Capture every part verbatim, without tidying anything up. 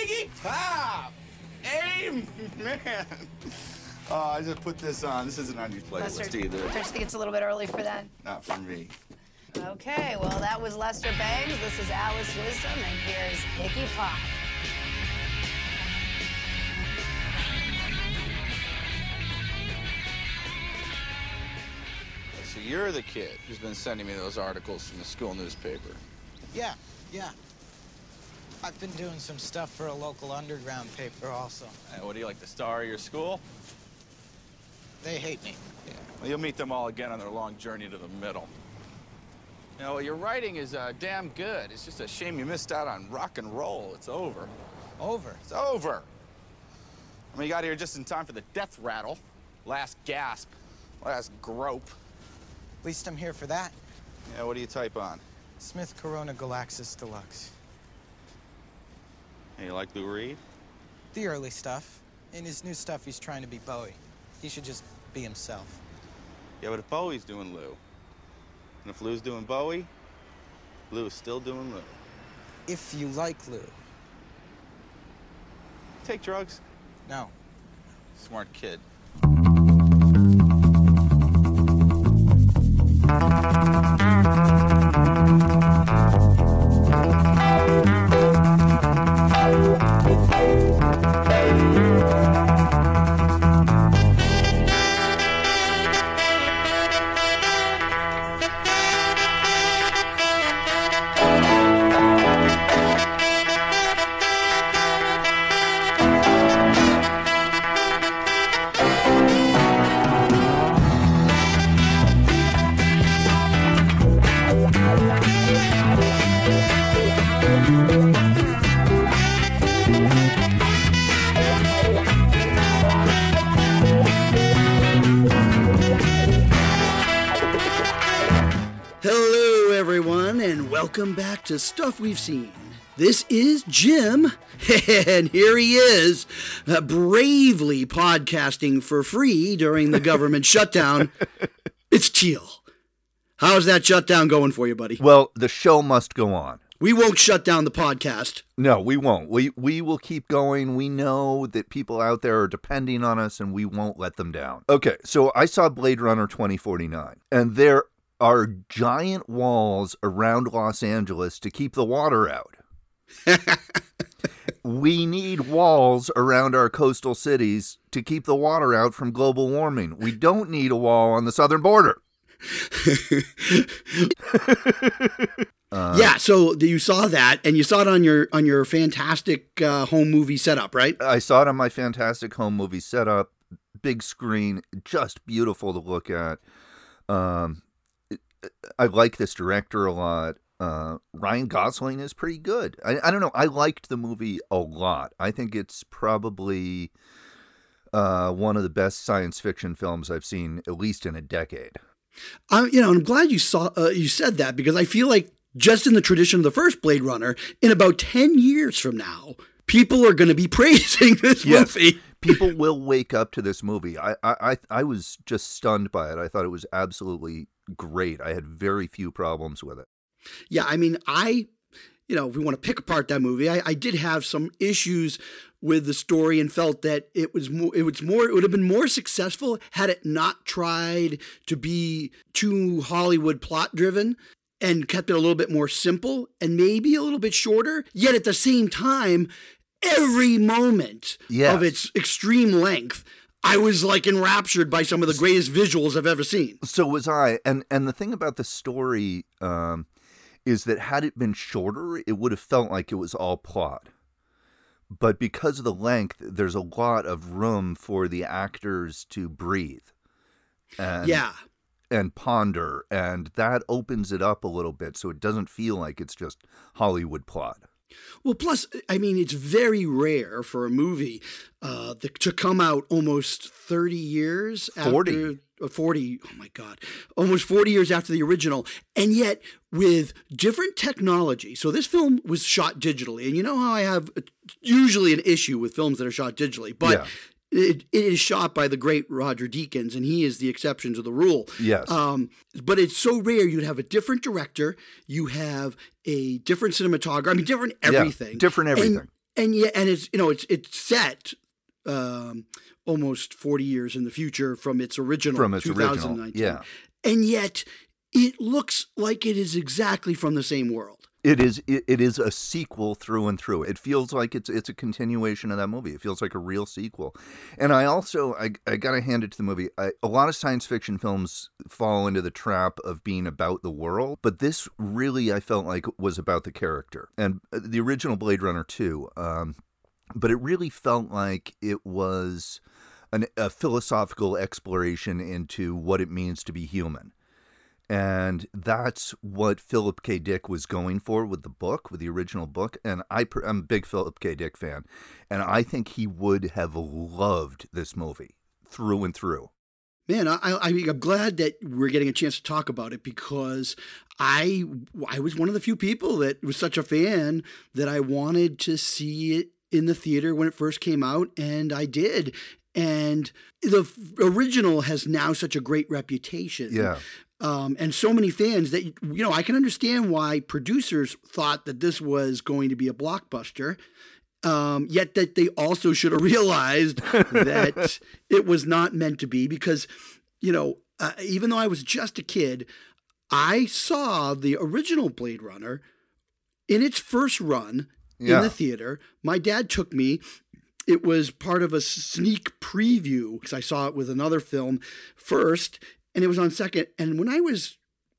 Iggy Pop! Amen! Oh, I just put this on. This isn't on your playlist Lester, either. Don't you think it's a little bit early for that? Not for me. Okay, well, that was Lester Bangs. This is Alice Wisdom, and here's Iggy Pop. So you're the kid who's been sending me those articles from the school newspaper. Yeah, yeah. I've been doing some stuff for a local underground paper also. And what do you like, the star of your school? They hate me. Yeah. Well, you'll meet them all again on their long journey to the middle. You know, your writing is uh, damn good. It's just a shame you missed out on rock and roll. It's over. Over? It's over. I mean, you got here just in time for the death rattle. Last gasp. Last grope. At least I'm here for that. Yeah, what do you type on? Smith Corona Galaxis Deluxe. Hey, you like Lou Reed? The early stuff. In his new stuff, he's trying to be Bowie. He should just be himself. Yeah, but if Bowie's doing Lou, and if Lou's doing Bowie, Lou's still doing Lou. If you like Lou. Take drugs? No. Smart kid. Hello, everyone, and welcome back to Stuff We've Seen. This is Jim, and here he is, uh, bravely podcasting for free during the government shutdown. It's Teal. How's that shutdown going for you, buddy? Well, the show must go on. We won't shut down the podcast. No, we won't. We we will keep going. We know that people out there are depending on us, and we won't let them down. Okay, so I saw Blade Runner twenty forty-nine, and there are giant walls around Los Angeles to keep the water out. We need walls around our coastal cities to keep the water out from global warming. We don't need a wall on the southern border. uh, yeah, so you saw that, and you saw it on your on your fantastic uh, home movie setup, right? I saw it on my fantastic home movie setup, big screen, just beautiful to look at. Um, I like this director a lot. Uh, Ryan Gosling is pretty good. I, I don't know. I liked the movie a lot. I think it's probably uh, one of the best science fiction films I've seen, at least in a decade. I, you know, I'm glad you saw uh, you said that, because I feel like just in the tradition of the first Blade Runner, in about ten years from now, people are going to be praising this yes. movie. People will wake up to this movie. I, I, I was just stunned by it. I thought it was absolutely great. I had very few problems with it. Yeah, I mean, I, you know, if we want to pick apart that movie, I, I did have some issues with the story and felt that it was more, it was more, it would have been more successful had it not tried to be too Hollywood plot driven and kept it a little bit more simple and maybe a little bit shorter. Yet at the same time, every moment yes. of its extreme length, I was like enraptured by some of the greatest visuals I've ever seen. So was I. And and the thing about the story um, is that had it been shorter, it would have felt like it was all plot. But because of the length, there's a lot of room for the actors to breathe. And, yeah. And ponder. And that opens it up a little bit so it doesn't feel like it's just Hollywood plot. Well, plus, I mean, it's very rare for a movie uh, the, to come out almost thirty years forty. after uh, forty. Oh my God, almost forty years after the original, and yet with different technology. So this film was shot digitally, and you know how I have usually an issue with films that are shot digitally, but. Yeah. It, it is shot by the great Roger Deakins, and he is the exception to the rule. Yes. Um, but it's so rare. You'd have a different director. You have a different cinematographer. I mean, different everything. Yeah, different everything. And, and yeah, and it's, you know, it's it's set um, almost forty years in the future from its original From its twenty nineteen. original, yeah. And yet it looks like it is exactly from the same world. It is it, it is a sequel through and through. It feels like it's it's a continuation of that movie. It feels like a real sequel. And I also I, I gotta hand it to the movie. I, a lot of science fiction films fall into the trap of being about the world, but this really I felt like was about the character. And the original Blade Runner too. Um, but it really felt like it was an, a philosophical exploration into what it means to be human. And that's what Philip K. Dick was going for with the book, with the original book. And I, I'm a big Philip K. Dick fan. And I think he would have loved this movie through and through. Man, I, I, I'm glad that we're getting a chance to talk about it because I, I was one of the few people that was such a fan that I wanted to see it in the theater when it first came out. And I did. And the original has now such a great reputation. Yeah. Um, and so many fans that, you know, I can understand why producers thought that this was going to be a blockbuster, um, yet that they also should have realized that it was not meant to be because, you know, uh, even though I was just a kid, I saw the original Blade Runner in its first run yeah. in the theater. My dad took me. It was part of a sneak preview because I saw it with another film first. And it was on second. And when I was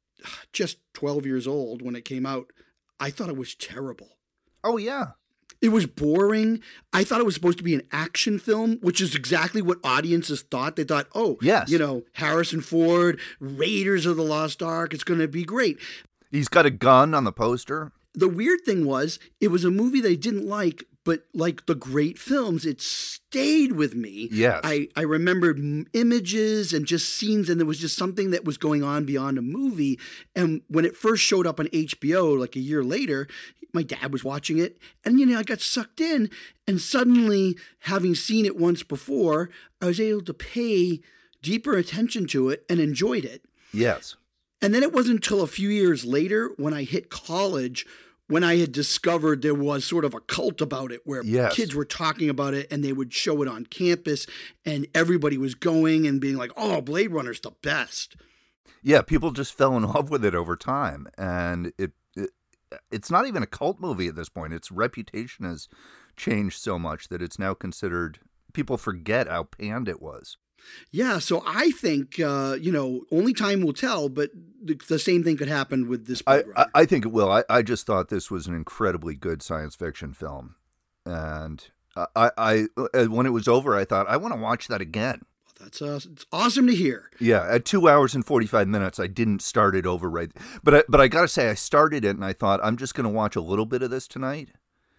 just twelve years old, when it came out, I thought it was terrible. Oh, yeah. It was boring. I thought it was supposed to be an action film, which is exactly what audiences thought. They thought, oh, yes. you know, Harrison Ford, Raiders of the Lost Ark, it's going to be great. He's got a gun on the poster. The weird thing was, it was a movie they didn't like, but like the great films, it stayed with me. Yes. I, I remembered m- images and just scenes, and there was just something that was going on beyond a movie. And when it first showed up on H B O, like a year later, my dad was watching it, and, you know, I got sucked in. And suddenly, having seen it once before, I was able to pay deeper attention to it and enjoyed it. Yes. And then it wasn't until a few years later when I hit college when I had discovered there was sort of a cult about it where yes. kids were talking about it and they would show it on campus and everybody was going and being like, oh, Blade Runner's the best. Yeah, people just fell in love with it over time. And it, it it's not even a cult movie at this point. Its reputation has changed so much that it's now considered, people forget how panned it was. Yeah, so I think, uh, you know, only time will tell, but the, the same thing could happen with this Blade I, I, I think it will. I, I just thought this was an incredibly good science fiction film. And I, I, I when it was over, I thought, I want to watch that again. Well, that's uh, it's awesome to hear. Yeah, at two hours and forty-five minutes, I didn't start it over right. But I, but I got to say, I started it and I thought, I'm just going to watch a little bit of this tonight.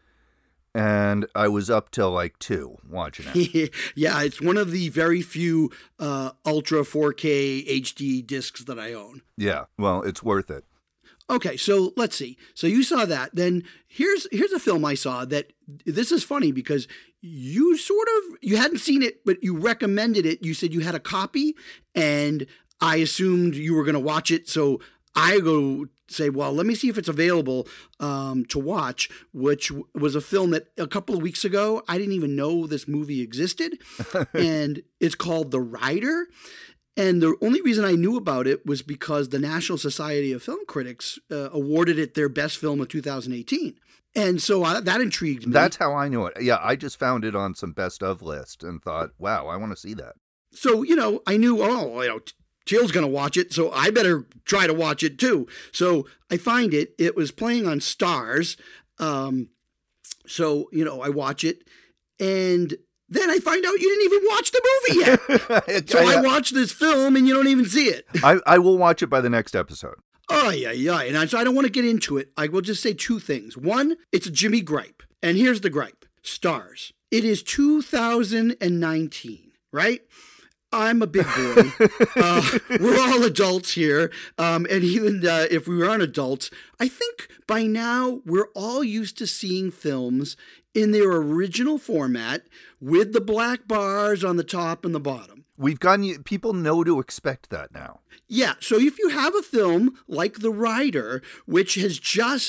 And I was up till like two watching it. Yeah, it's one of the very few uh, Ultra four K H D discs that I own. Yeah, well, it's worth it. Okay, so let's see. So you saw that. Then here's here's a film I saw that this is funny because you sort of, you hadn't seen it, but you recommended it. You said you had a copy, and I assumed you were going to watch it. So I go say, well, let me see if it's available um, to watch, which w- was a film that a couple of weeks ago, I didn't even know this movie existed. And it's called The Rider. And the only reason I knew about it was because the National Society of Film Critics uh, awarded it their best film of two thousand eighteen. And so I, that intrigued me. That's how I knew it. Yeah, I just found it on some best of list and thought, wow, I want to see that. So, you know, I knew, oh, you know, Teal's going to watch it, so I better try to watch it too. So I find it. It was playing on Stars. Um, so, you know, I watch it. And then I find out you didn't even watch the movie yet. So I watched this film and you don't even see it. I, I will watch it by the next episode. Oh, yeah, yeah. And I, so I don't want to get into it. I will just say two things. One, it's a Jimmy gripe. And here's the gripe. Stars. It is two thousand nineteen, right? I'm a big boy. uh, we're all adults here. Um, and even uh, if we aren't adults, I think by now we're all used to seeing films in their original format with the black bars on the top and the bottom. We've gotten, people know to expect that now. Yeah. So if you have a film like The Rider, which has just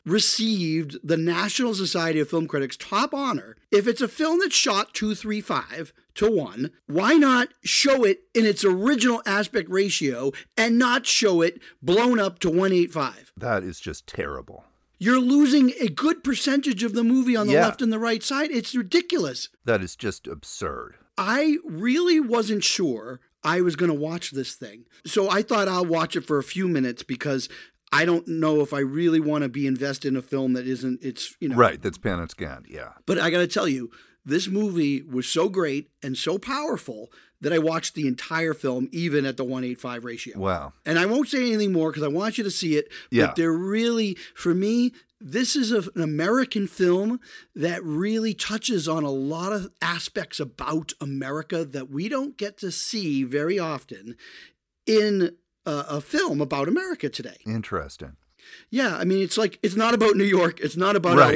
received the National Society of Film Critics top honor. If it's a film that's shot two three five to one, why not show it in its original aspect ratio and not show it blown up to one eighty-five? That is just terrible. You're losing a good percentage of the movie on the Yeah. left and the right side. It's ridiculous. That is just absurd. I really wasn't sure I was going to watch this thing. So I thought I'll watch it for a few minutes because I don't know if I really want to be invested in a film that isn't, it's, you know. Right, that's Pan and Scan, yeah. But I got to tell you, this movie was so great and so powerful that I watched the entire film, even at the one eighty-five ratio. Wow. And I won't say anything more because I want you to see it. Yeah. But they're really, for me, this is a, an American film that really touches on a lot of aspects about America that we don't get to see very often in a, a film about America today. Interesting. Yeah, I mean, it's like, it's not about New York. It's not about Right. L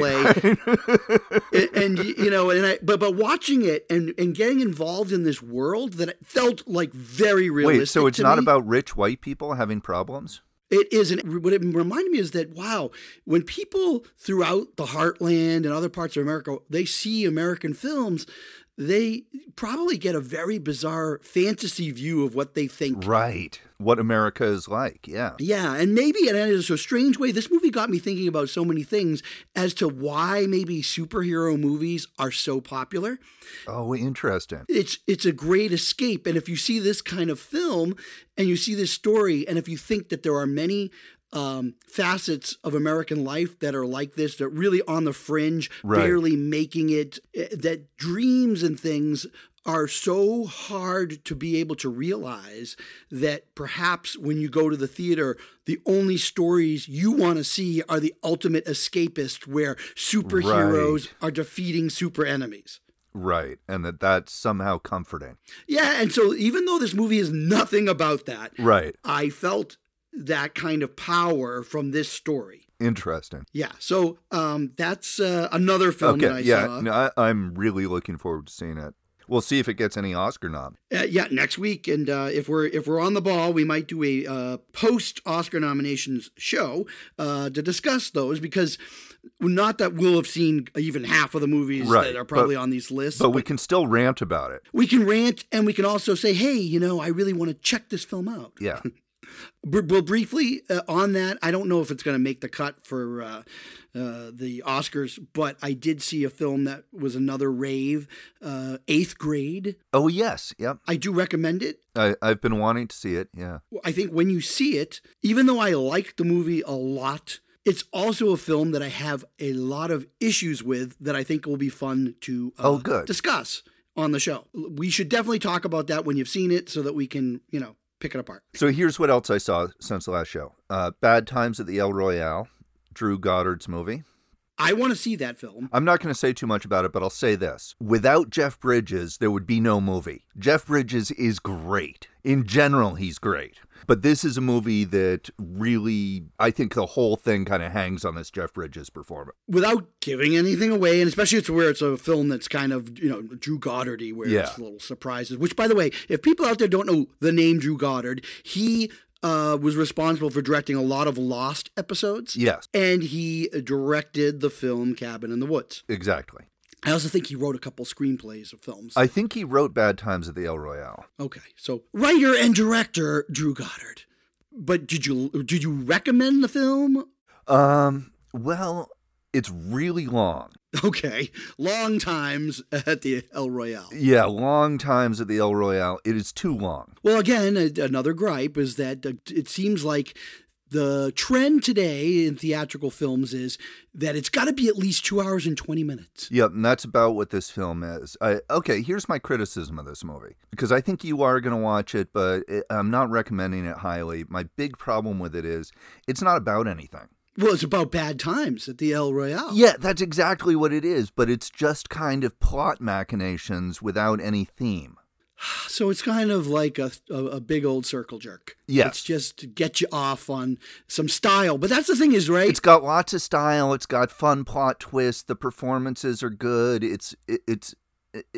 A. and, and, you know, and I, but, but watching it and, and getting involved in this world that it felt like very realistic. Wait, so it's to not me. about rich white people having problems? It is. And what it reminded me is that, wow, when people throughout the heartland and other parts of America, they see American films, they probably get a very bizarre fantasy view of what they think. Right. What America is like, yeah. Yeah, and maybe in a so strange way, this movie got me thinking about so many things as to why maybe superhero movies are so popular. Oh, interesting. It's it's a great escape, and if you see this kind of film and you see this story, and if you think that there are many um, facets of American life that are like this, that really on the fringe, Right. barely making it, eh, that dreams and things are so hard to be able to realize that perhaps when you go to the theater, the only stories you want to see are the ultimate escapist where superheroes Right. are defeating super enemies. Right. And that that's somehow comforting. Yeah, and so even though this movie is nothing about that, Right. I felt that kind of power from this story. Interesting. Yeah, so um, that's uh, another film that I Okay, yeah. saw. No, I, I'm really looking forward to seeing it. We'll see if it gets any Oscar nom. Uh, yeah, next week, and uh, if we're if we're on the ball, we might do a uh, post Oscar nominations show uh, to discuss those, because not that we'll have seen even half of the movies Right, that are probably but- on these lists, But we can still rant about it. we can rant, and we can also say, hey, you know, I really want to check this film out. Yeah. Br- Well, briefly uh, on that, I don't know if it's going to make the cut for uh, uh, the Oscars, but I did see a film that was another rave, uh, Eighth Grade. Oh, yes. Yep. I do recommend it. I, I've been wanting to see it. Yeah. I think when you see it, even though I like the movie a lot, it's also a film that I have a lot of issues with that I think will be fun to uh, Oh, good. discuss on the show. We should definitely talk about that when you've seen it so that we can, you know, pick it apart. So here's what else I saw since the last show. Uh, Bad Times at the El Royale, Drew Goddard's movie. I want to see that film. I'm not going to say too much about it, but I'll say this. Without Jeff Bridges, there would be no movie. Jeff Bridges is great. In general, he's great. But this is a movie that really, I think the whole thing kind of hangs on this Jeff Bridges performance. Without giving anything away, and especially it's where it's a film that's kind of, you know, Drew Goddard-y, where Yeah. it's little surprises. Which, by the way, if people out there don't know the name Drew Goddard, he uh, was responsible for directing a lot of Lost episodes. Yes, And he directed the film Cabin in the Woods. exactly. I also think he wrote a couple screenplays of films. I think he wrote Bad Times at the El Royale. Okay, so writer and director Drew Goddard. But did you did you recommend the film? Um, well, it's really long. Okay, long times at the El Royale. Yeah, long times at the El Royale. It is too long. Well, again, a- another gripe is that uh, it seems like the trend today in theatrical films is that it's got to be at least two hours and twenty minutes. Yep, and that's about what this film is. I, okay, here's my criticism of this movie. Because I think you are going to watch it, but it, I'm not recommending it highly. My big problem with it is it's not about anything. Well, it's about bad times at the El Royale. Yeah, that's exactly what it is, but it's just kind of plot machinations without any theme. So it's kind of like a, a, a big old circle jerk. Yes. It's just to get you off on some style. But that's the thing is, right? It's got lots of style. It's got fun plot twists. The performances are good. It's it, it's it, it,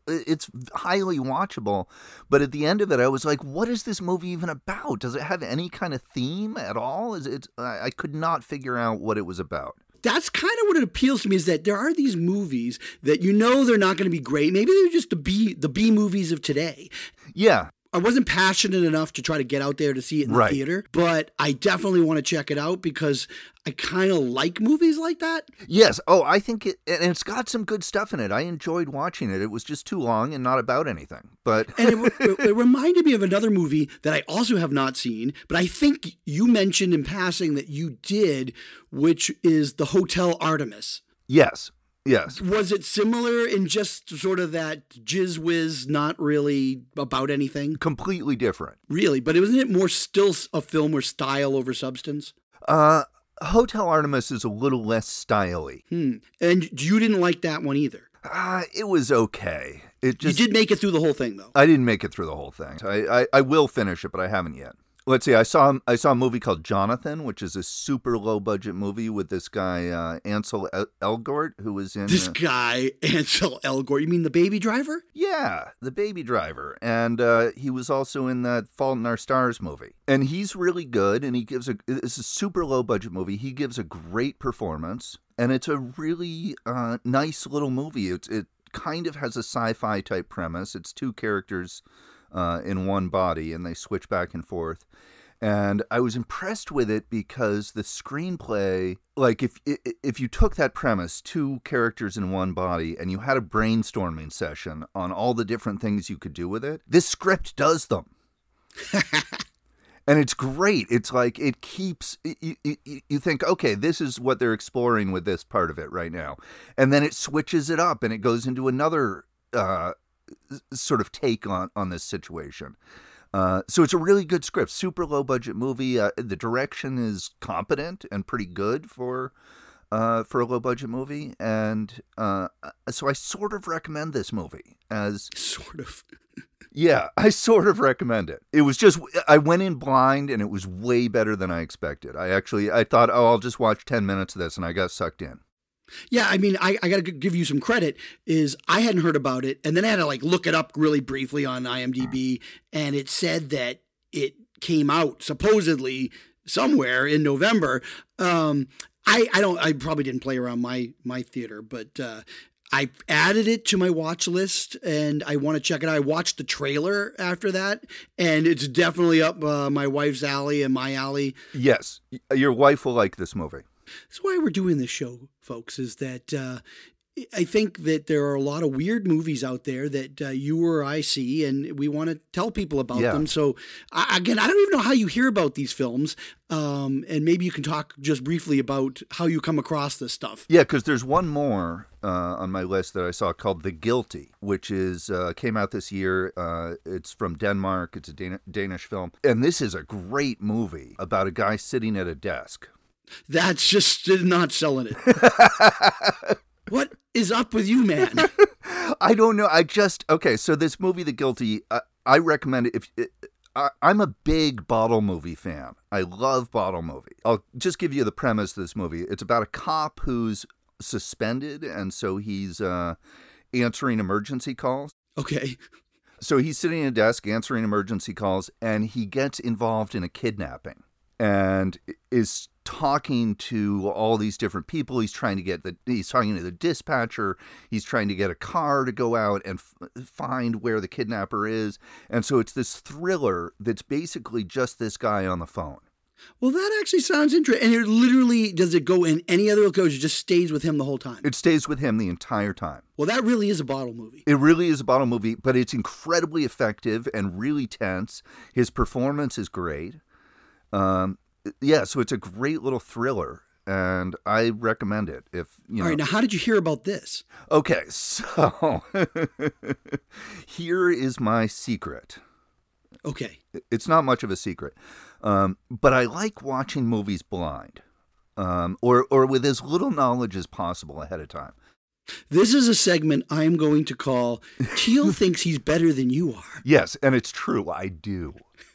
it's highly watchable. But at the end of it, I was like, what is this movie even about? Does it have any kind of theme at all? Is it? I, I could not figure out what it was about. That's kind of what it appeals to me, is that there are these movies that you know they're not going to be great. Maybe they're just the B, the B movies of today. Yeah. I wasn't passionate enough to try to get out there to see it in the Right. theater, but I definitely want to check it out because I kind of like movies like that. Yes. Oh, I think it, and it's got some good stuff in it. I enjoyed watching it. It was just too long and not about anything. But And it, it, it reminded me of another movie that I also have not seen, but I think you mentioned in passing that you did, which is The Hotel Artemis. yes, yes. Was it similar in just sort of that jizz whiz, not really about anything? Completely different. Really, but wasn't it more still a film where style over substance? Uh, Hotel Artemis is a little less styly. Hmm. And you didn't like that one either. Uh, it was okay. It just you did make it through the whole thing, though. I didn't make it through the whole thing. I, I, I will finish it, but I haven't yet. Let's see. I saw I saw a movie called Jonathan, which is a super low budget movie with this guy uh, Ansel El- Elgort, who was in This uh, guy, Ansel Elgort. You mean the Baby Driver? yeah, The Baby Driver, and uh, he was also in that Fault in Our Stars movie. And he's really good, and he gives a it's a super low budget movie. He gives a great performance, and it's a really uh, nice little movie. It it kind of has a sci-fi type premise. It's two characters Uh, in one body, and they switch back and forth. And I was impressed with it because the screenplay, like if if you took that premise, two characters in one body, and you had a brainstorming session on all the different things you could do with it, this script does them. And it's great. It's like it keeps, you, you, you think, okay, this is what they're exploring with this part of it right now. And then it switches it up and it goes into another uh sort of take on, on this situation. Uh, so it's a really good script, super low budget movie. Uh, the direction is competent and pretty good for uh, for a low budget movie. And uh, so I sort of recommend this movie as Sort of. yeah, I sort of recommend it. It was just, I went in blind and it was way better than I expected. I actually, I thought, oh, I'll just watch ten minutes of this, and I got sucked in. Yeah, I mean, I, I got to give you some credit. Is I hadn't heard about it, and then I had to like look it up really briefly on IMDb, and it said that it came out supposedly somewhere in November. Um, I I don't I probably didn't play around my my theater, but uh, I added it to my watch list, and I want to check it out. I watched the trailer after that, and it's definitely up uh, my wife's alley and my alley. Yes, your wife will like this movie. That's why we're doing this show, folks, is that uh, I think that there are a lot of weird movies out there that uh, you or I see, and we want to tell people about Yeah. them. So, I, again, I don't even know how you hear about these films, um, and maybe you can talk just briefly about how you come across this stuff. Yeah, because there's one more uh, on my list that I saw called The Guilty, which is uh, came out this year. Uh, it's from Denmark. It's a Dan- Danish film. And this is a great movie about a guy sitting at a desk. That's just not selling it. What is up with you, man? I don't know. I just, okay, so this movie, The Guilty, I, I recommend it. If it, I, I'm a big bottle movie fan. I love bottle movie. I'll just give you the premise of this movie. It's about a cop who's suspended, and so he's uh, answering emergency calls. Okay. So he's sitting at a desk answering emergency calls, and he gets involved in a kidnapping and is talking to all these different people. He's trying to get the, he's talking to the dispatcher. He's trying to get a car to go out and f- find where the kidnapper is. And so it's this thriller that's basically just this guy on the phone. Well, that actually sounds interesting. And it literally, does it go in any other location? It just stays with him the whole time? It stays with him the entire time. Well, that really is a bottle movie. It really is a bottle movie, but it's incredibly effective and really tense. His performance is great. Um, yeah, so it's a great little thriller, and I recommend it. If you know. All right, now how did you hear about this? Okay, so here is my secret. Okay. It's not much of a secret, um, but I like watching movies blind, um, or or with as little knowledge as possible ahead of time. This is a segment I'm going to call Teal Thinks He's Better Than You Are. Yes, and it's true. I do.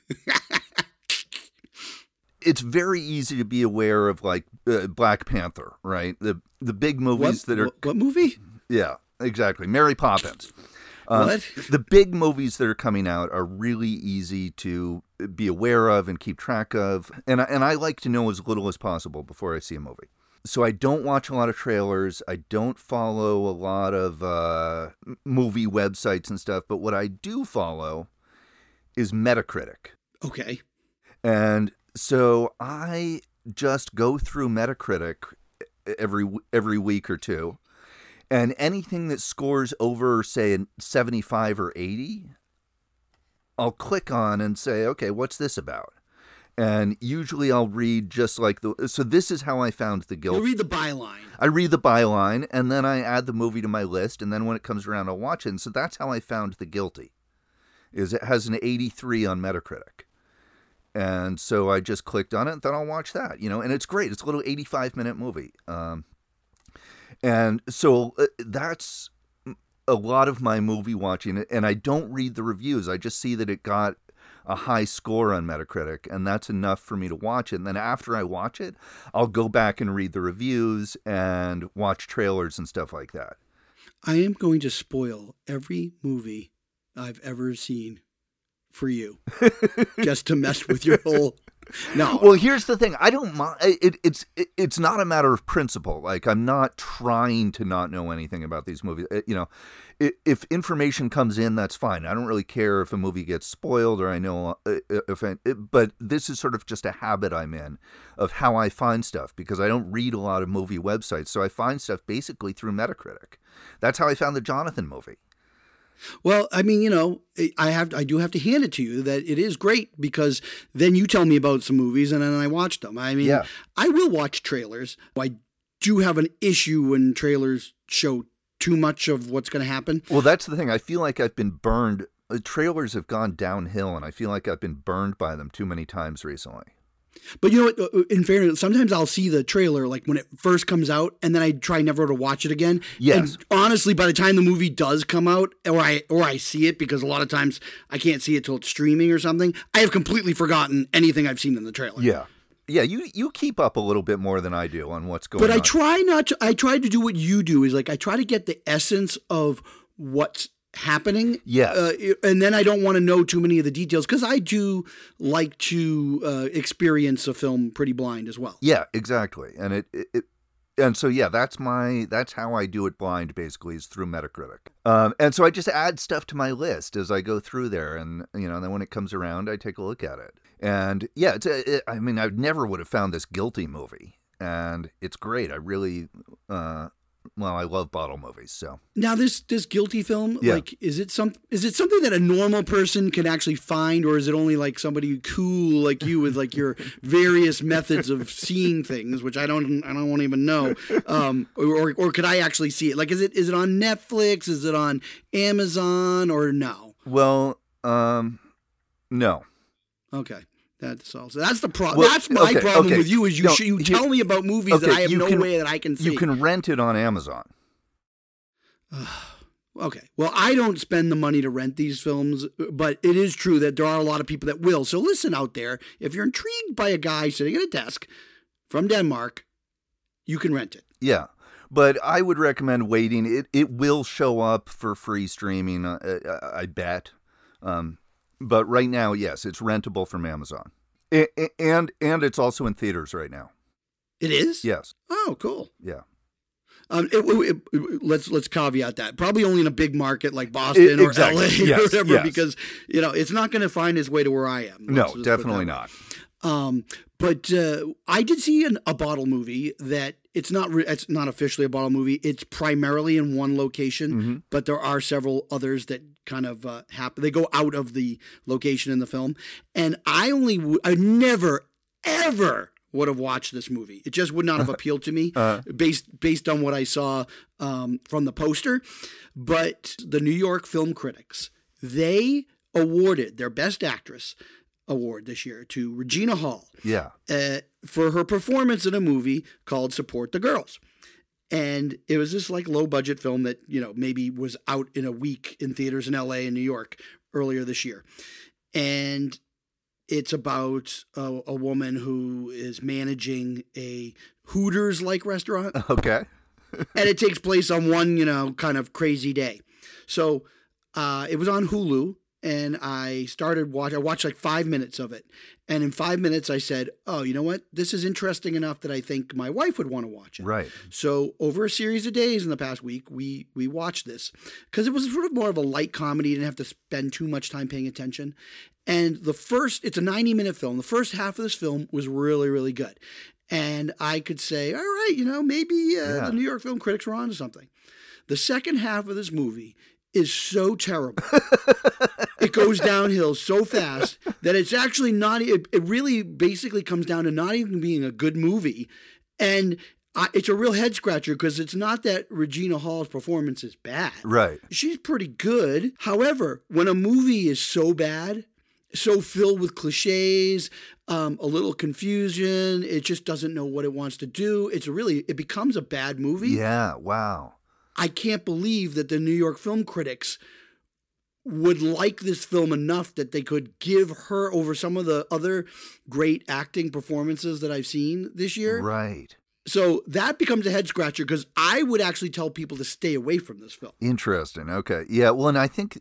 It's very easy to be aware of, like, uh, Black Panther, right? The the big movies What, that are... what, what movie? Yeah, exactly. Mary Poppins. Um, What? The big movies that are coming out are really easy to be aware of and keep track of. And I, and I like to know as little as possible before I see a movie. So I don't watch a lot of trailers. I don't follow a lot of uh, movie websites and stuff. But what I do follow is Metacritic. Okay. And so I just go through Metacritic every every week or two. And anything that scores over, say, seventy-five or eighty, I'll click on and say, okay, what's this about? And usually I'll read just like the... So this is how I found The Guilty. You'll read the byline. I read the byline, and then I add the movie to my list, and then when it comes around, I'll watch it. And so that's how I found The Guilty, is it has an eighty-three on Metacritic. And so I just clicked on it, and then I'll watch that, you know, and it's great. It's a little eighty-five minute movie. Um, and so uh, that's a lot of my movie watching, and I don't read the reviews. I just see that it got a high score on Metacritic, and that's enough for me to watch it. And then after I watch it, I'll go back and read the reviews and watch trailers and stuff like that. I am going to spoil every movie I've ever seen for you, just to mess with your whole... No. Well, here's the thing. I don't mind. It, it's it, it's not a matter of principle. Like, I'm not trying to not know anything about these movies. It, you know, it, if information comes in, that's fine. I don't really care if a movie gets spoiled or I know if. I, it, but this is sort of just a habit I'm in of how I find stuff, because I don't read a lot of movie websites, so I find stuff basically through Metacritic. That's how I found the Jonathan movie. Well, I mean, you know, I have, I do have to hand it to you that it is great, because then you tell me about some movies and then I watch them. I mean, Yeah. I will watch trailers. I do have an issue when trailers show too much of what's going to happen. Well, that's the thing. I feel like I've been burned. The trailers have gone downhill, and I feel like I've been burned by them too many times recently. But you know what, in fairness, sometimes I'll see the trailer like when it first comes out, and then I try never to watch it again. Yes. And honestly, by the time the movie does come out, or I or I see it, because a lot of times I can't see it till it's streaming or something, I have completely forgotten anything I've seen in the trailer. Yeah. Yeah, you, you keep up a little bit more than I do on what's going But on. I try not to, I try to do what you do, is like I try to get the essence of what's happening. Yes. Uh, and then I don't want to know too many of the details, because I do like to uh, experience a film pretty blind as well. Yeah, exactly. And it, it, it and so yeah, that's my that's how I do it blind, basically, is through Metacritic. Um, and so I just add stuff to my list as I go through there, and you know, then when it comes around, I take a look at it. And yeah, it's a, it, I mean, I never would have found this Guilty movie, and it's great. I really. Uh, Well, I love bottle movies, so. Now, this this Guilty film, Yeah. like, is it some is it something that a normal person can actually find, or is it only like somebody cool like you with like your various methods of seeing things, which I don't I don't even know, um, or or could I actually see it? Like, is it is it on Netflix? Is it on Amazon, or no? Well, um, no. Okay. That's all. So that's the problem. Well, that's my okay, problem okay. with you is you No, sh- you here- tell me about movies that okay, I have you no can- way that I can see. You can rent it on Amazon. Okay. Well, I don't spend the money to rent these films, but it is true that there are a lot of people that will. So listen out there. If you're intrigued by a guy sitting at a desk from Denmark, you can rent it. Yeah. But I would recommend waiting. It it will show up for free streaming, uh, I bet. Um, but right now, yes, it's rentable from Amazon. A- a- and and it's also in theaters right now. It is? Yes. Oh, cool. Yeah. Um, it, it, it, let's let's caveat that. Probably only in a big market like Boston It- or exactly. L A or Yes, whatever, yes. because you know it's not going to find its way to where I am. Let's No, just put it definitely that way. not. Um, but uh, I did see an, a bottle movie that it's not re- it's not officially a bottle movie. It's primarily in one location, Mm-hmm. but there are several others that kind of uh, happen. They go out of the location in the film, and I only w- I never ever would have watched this movie. It just would not have appealed to me Uh. based based on what I saw um, from the poster. But the New York Film Critics, they awarded their Best Actress award this year to Regina Hall Yeah. uh, for her performance in a movie called Support the Girls. And it was this like low budget film that, you know, maybe was out in a week in theaters in L A and New York earlier this year. And it's about a, a woman who is managing a Hooters-like restaurant. Okay. And it takes place on one, you know, kind of crazy day. So uh, it was on Hulu. And I started watch. I watched like five minutes of it, and in five minutes I said, "Oh, you know what? This is interesting enough that I think my wife would want to watch it." Right. So over a series of days in the past week, we we watched this because it was sort of more of a light comedy. You didn't have to spend too much time paying attention. And the first, it's a ninety minute film. The first half of this film was really really good, and I could say, "All right, you know, maybe uh, Yeah. the New York Film Critics were onto something." The second half of this movie is so terrible. It goes downhill so fast that it's actually not, it, it really basically comes down to not even being a good movie. And I, it's a real head scratcher because it's not that Regina Hall's performance is bad. Right. She's pretty good. However, when a movie is so bad, so filled with cliches, um, a little confusion, it just doesn't know what it wants to do. It's really, it becomes a bad movie. Yeah. Wow. I can't believe that the New York Film Critics would like this film enough that they could give her over some of the other great acting performances that I've seen this year. Right. So that becomes a head scratcher because I would actually tell people to stay away from this film. Interesting. Okay. Yeah. Well, and I think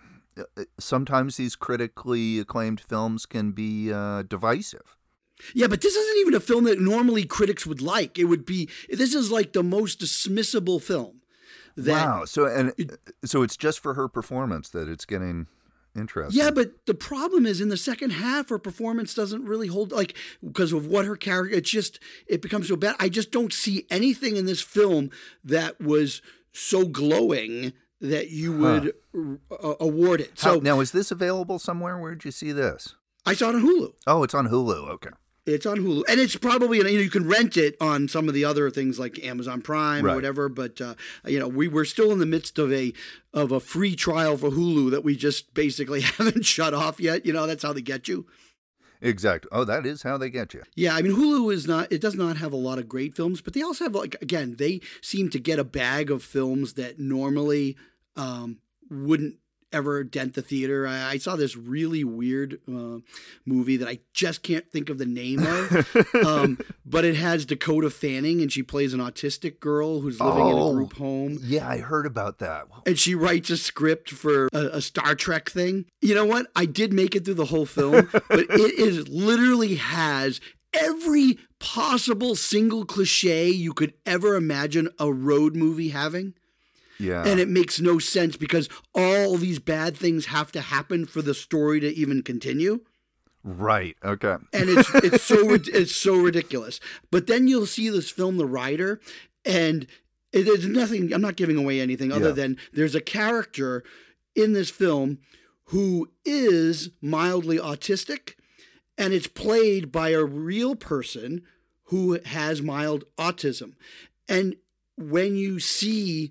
uh, sometimes these critically acclaimed films can be uh, divisive. Yeah, but this isn't even a film that normally critics would like. It would be, this is like the most dismissible film. That, wow. So and so it's just for her performance that it's getting interesting. Yeah, but the problem is in the second half, her performance doesn't really hold, like, because of what her character, it's just, it becomes so bad. I just don't see anything in this film that was so glowing that you would huh. uh, award it. So How, now, is this available somewhere? Where'd you see this? I saw it on Hulu. Oh, it's on Hulu. Okay. It's on Hulu, and it's probably, you know, you can rent it on some of the other things like Amazon Prime right. or whatever. But uh, you know, we we're still in the midst of a of a free trial for Hulu that we just basically haven't shut off yet. You know, that's how they get you. Exactly. Oh, that is how they get you. Yeah, I mean, Hulu is not. It does not have a lot of great films, but they also have, like, again, they seem to get a bag of films that normally um, wouldn't ever dent the theater. I, I saw this really weird uh, movie that I just can't think of the name of, um, but it has Dakota Fanning, and she plays an autistic girl who's living oh, in a group home. Yeah, I heard about that. And she writes a script for a, a Star Trek thing. You know what? I did make it through the whole film, but it is literally has every possible single cliche you could ever imagine a road movie having. Yeah. And it makes no sense because all these bad things have to happen for the story to even continue. Right. Okay. And it's it's so it's so ridiculous. But then you'll see this film, The Rider, and it is nothing. I'm not giving away anything other Yeah. than there's a character in this film who is mildly autistic, and it's played by a real person who has mild autism. And when you see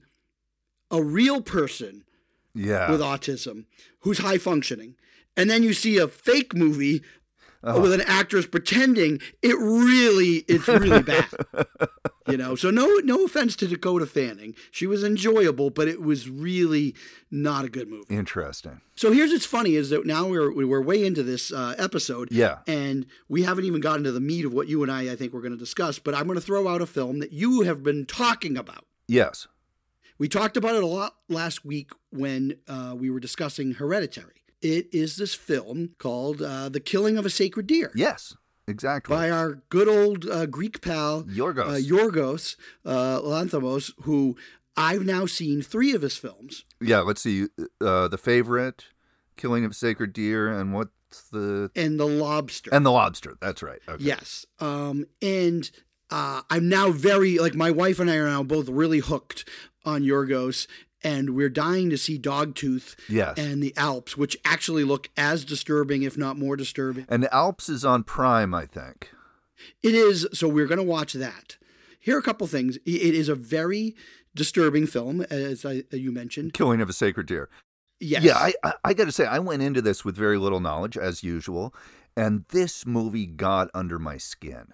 a real person Yeah. with autism who's high functioning, and then you see a fake movie Oh. with an actress pretending, it really, it's really bad. You know, so no, no offense to Dakota Fanning. She was enjoyable, but it was really not a good movie. Interesting. So here's what's funny is that now we're we're way into this uh, episode, Yeah. and we haven't even gotten to the meat of what you and I, I think, we're going to discuss. But I'm going to throw out a film that you have been talking about. Yes. We talked about it a lot last week when uh, we were discussing Hereditary. It is this film called uh, The Killing of a Sacred Deer. Yes. Exactly. By our good old uh, Greek pal, Yorgos. uh, Yorgos uh, Lanthimos, who I've now seen three of his films. Yeah, let's see. Uh, The Favorite, Killing of a Sacred Deer, and what's the... And The Lobster. And The Lobster. That's right. Okay. Yes. Um, and uh, I'm now very, like, my wife and I are now both really hooked on Yorgos, and we're dying to see Dogtooth Yes. and the Alps, which actually look as disturbing, if not more disturbing. And the Alps is on Prime, I think. It is, so we're going to watch that. Here are a couple things. It is a very disturbing film, as I, you mentioned. Killing of a Sacred Deer. Yes. Yeah, I, I, I got to say, I went into this with very little knowledge, as usual, and this movie got under my skin.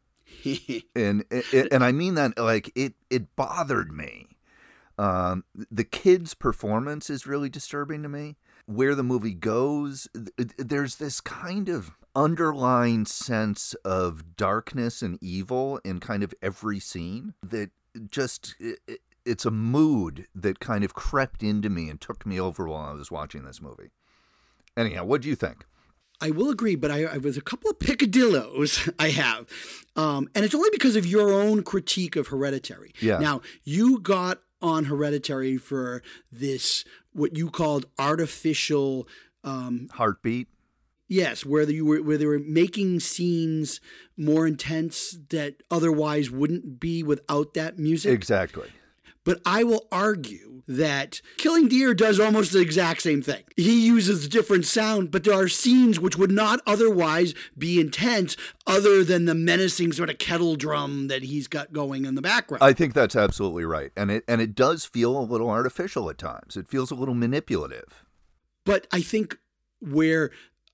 and, and and I mean that, like, it, it bothered me. Um, the kid's performance is really disturbing to me. Where the movie goes, there's this kind of underlying sense of darkness and evil in kind of every scene that just, it's a mood that kind of crept into me and took me over while I was watching this movie. Anyhow, what do you think? I will agree, but I, I was a couple of picadillos I have. Um, and it's only because of your own critique of Hereditary. Yeah. Now, you got on Hereditary for this, what you called artificial... Um, Heartbeat? Yes, where you were where they were making scenes more intense that otherwise wouldn't be without that music. Exactly. But I will argue that Killing Deer does almost the exact same thing. He uses different sound, but there are scenes which would not otherwise be intense other than the menacing sort of kettle drum that he's got going in the background. I think that's absolutely right. And it and it does feel a little artificial at times. It feels a little manipulative. But I think where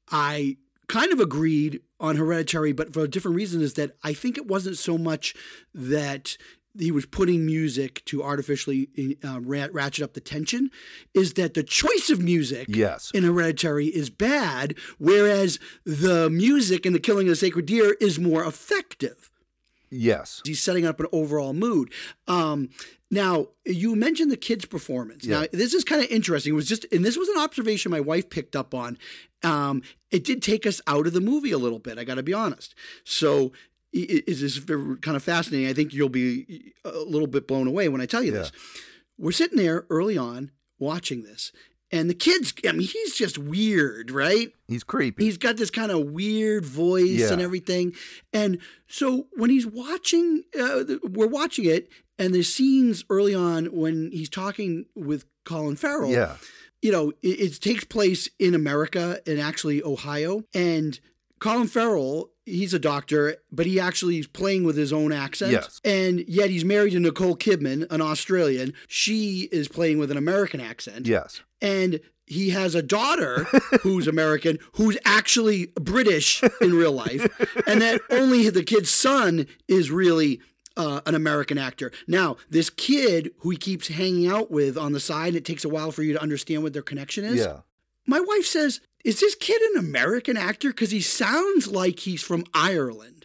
I kind of agreed on Hereditary, but for a different reason, is that I think it wasn't so much that he was putting music to artificially uh, ratchet up the tension, is that the choice of music yes. in Hereditary is bad, whereas the music in The Killing of the Sacred Deer is more effective. Yes. He's setting up an overall mood. Um, now, you mentioned the kids' performance. Yeah. Now, this is kind of interesting. It was just, and this was an observation my wife picked up on. Um, it did take us out of the movie a little bit, I got to be honest. So it is kind of fascinating. I think you'll be a little bit blown away when I tell you yeah. this. We're sitting there early on watching this, and the kids, I mean, he's just weird, right? He's creepy. He's got this kind of weird voice yeah. and everything. And so when he's watching, uh, we're watching it, and there's scenes early on when he's talking with Colin Farrell. Yeah. You know, it, it takes place in America and actually Ohio. And Colin Farrell, he's a doctor, but he actually is playing with his own accent. Yes. And yet he's married to Nicole Kidman, an Australian. She is playing with an American accent. Yes. And he has a daughter who's American, who's actually British in real life. And that only the kid's son is really uh, an American actor. Now, this kid who he keeps hanging out with on the side, and it takes a while for you to understand what their connection is. Yeah. My wife says, is this kid an American actor? Because he sounds like he's from Ireland.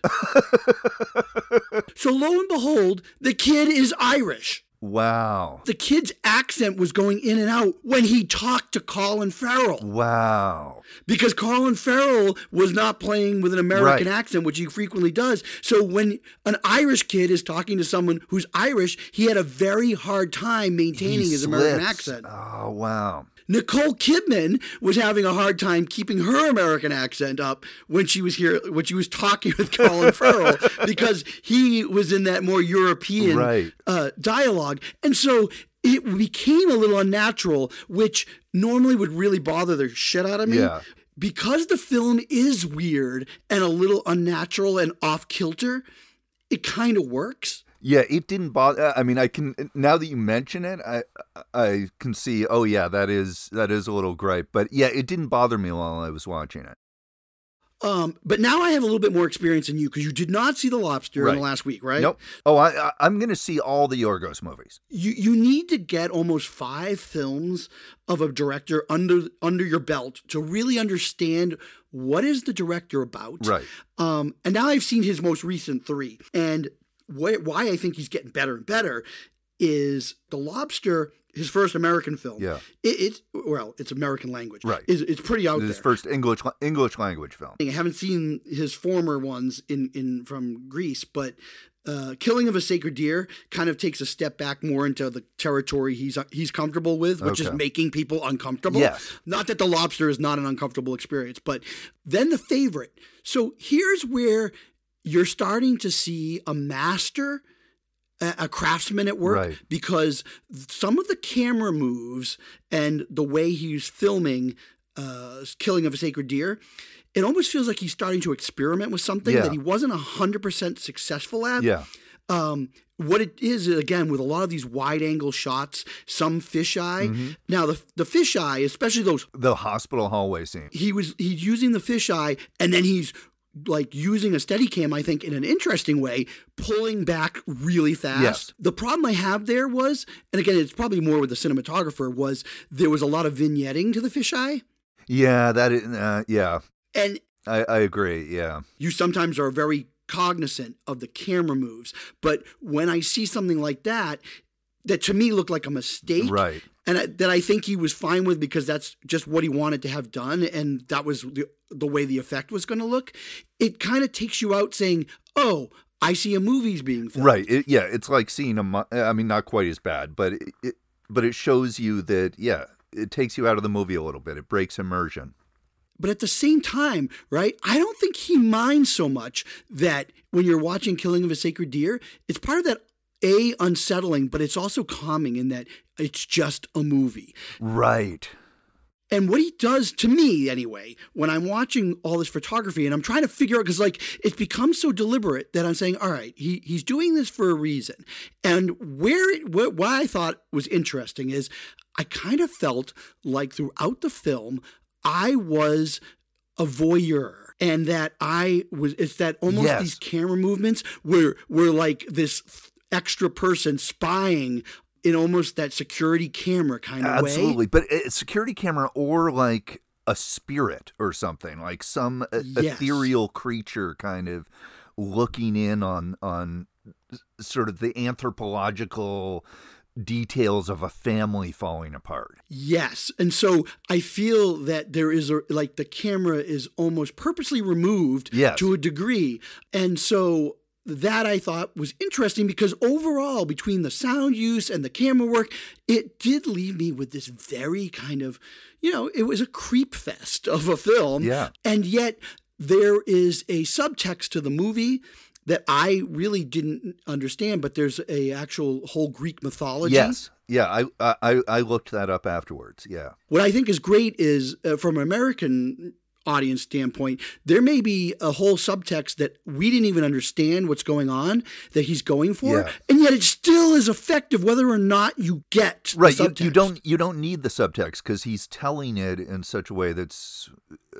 So lo and behold, the kid is Irish. Wow. The kid's accent was going in and out when he talked to Colin Farrell. Wow. Because Colin Farrell was not playing with an American Right. accent, which he frequently does. So when an Irish kid is talking to someone who's Irish, he had a very hard time maintaining He his American slips. accent. Oh, wow. Nicole Kidman was having a hard time keeping her American accent up when she was here, when she was talking with Colin Farrell, because he was in that more European Right. uh, dialogue. And so it became a little unnatural, which normally would really bother the shit out of me. Yeah. Because the film is weird and a little unnatural and off kilter, it kind of works. Yeah, it didn't bother. I mean, I can now that you mention it, I I can see. Oh yeah, that is that is a little gripe. But yeah, it didn't bother me while I was watching it. Um, but now I have a little bit more experience than you, because you did not see The Lobster Right. in the last week, right? Nope. Oh, I, I I'm going to see all the Yorgos movies. You you need to get almost five films of a director under under your belt to really understand what is the director about. Right. Um, and now I've seen his most recent three, and wh- why I think he's getting better and better is The Lobster, his first American film. Yeah. It, it's well, it's American language. Right. It's, it's pretty out His there. first English English language film. I haven't seen his former ones in, in from Greece, but uh, Killing of a Sacred Deer kind of takes a step back more into the territory he's he's comfortable with, which is Okay. making people uncomfortable. Yes. Not that The Lobster is not an uncomfortable experience, but then The Favorite. So here's where you're starting to see a master, a a craftsman at work, Right. because some of the camera moves and the way he's filming uh, Killing of a Sacred Deer, it almost feels like he's starting to experiment with something Yeah. that he wasn't one hundred percent successful at. Yeah. Um, what it is, again, with a lot of these wide-angle shots, some fisheye. Mm-hmm. Now, the the fisheye, especially those, The hospital hallway scene. he was he's using the fisheye, and then he's like using a Steadicam, I think, in an interesting way, pulling back really fast. Yes. The problem I have there was, and again, it's probably more with the cinematographer, was there was a lot of vignetting to the fisheye. Yeah, that is. Uh, yeah, And I, I agree. Yeah. you sometimes are very cognizant of the camera moves. But when I see something like that, that to me looked like a mistake. Right. And I, that I think he was fine with because that's just what he wanted to have done. And that was the, the way the effect was going to look. It kind of takes you out saying, oh, I see a movie's being filmed. Right. It, yeah. It's like seeing a, mo- I mean, not quite as bad, but it, it, but it shows you that, yeah, it takes you out of the movie a little bit. It breaks immersion. But at the same time, right, I don't think he minds so much that when you're watching Killing of a Sacred Deer, it's part of that, A, unsettling, but it's also calming in that it's just a movie. Right. And what he does to me, anyway, when I'm watching all this photography and I'm trying to figure out, because like it's become so deliberate that I'm saying, all right, he he's doing this for a reason. And where it, what, what I thought was interesting is I kind of felt like throughout the film, I was a voyeur. And that I was, it's that almost Yes. these camera movements where we're like this extra person spying in almost that security camera kind of way. Absolutely. But a security camera or like a spirit or something, like some e- Yes. ethereal creature kind of looking in on, on sort of the anthropological details of a family falling apart. Yes. And so I feel that there is a, like the camera is almost purposely removed Yes. to a degree. And so that I thought was interesting because overall, between the sound use and the camera work, it did leave me with this very kind of, you know, it was a creep fest of a film. Yeah. And yet there is a subtext to the movie that I really didn't understand, but there's a actual whole Greek mythology. Yes. Yeah. I, I, I looked that up afterwards. Yeah. What I think is great is, uh, from an American audience standpoint, there may be a whole subtext that we didn't even understand what's going on that he's going for, Yeah. and yet it still is effective whether or not you get Right. the You, subtext. you don't you don't need the subtext because he's telling it in such a way that's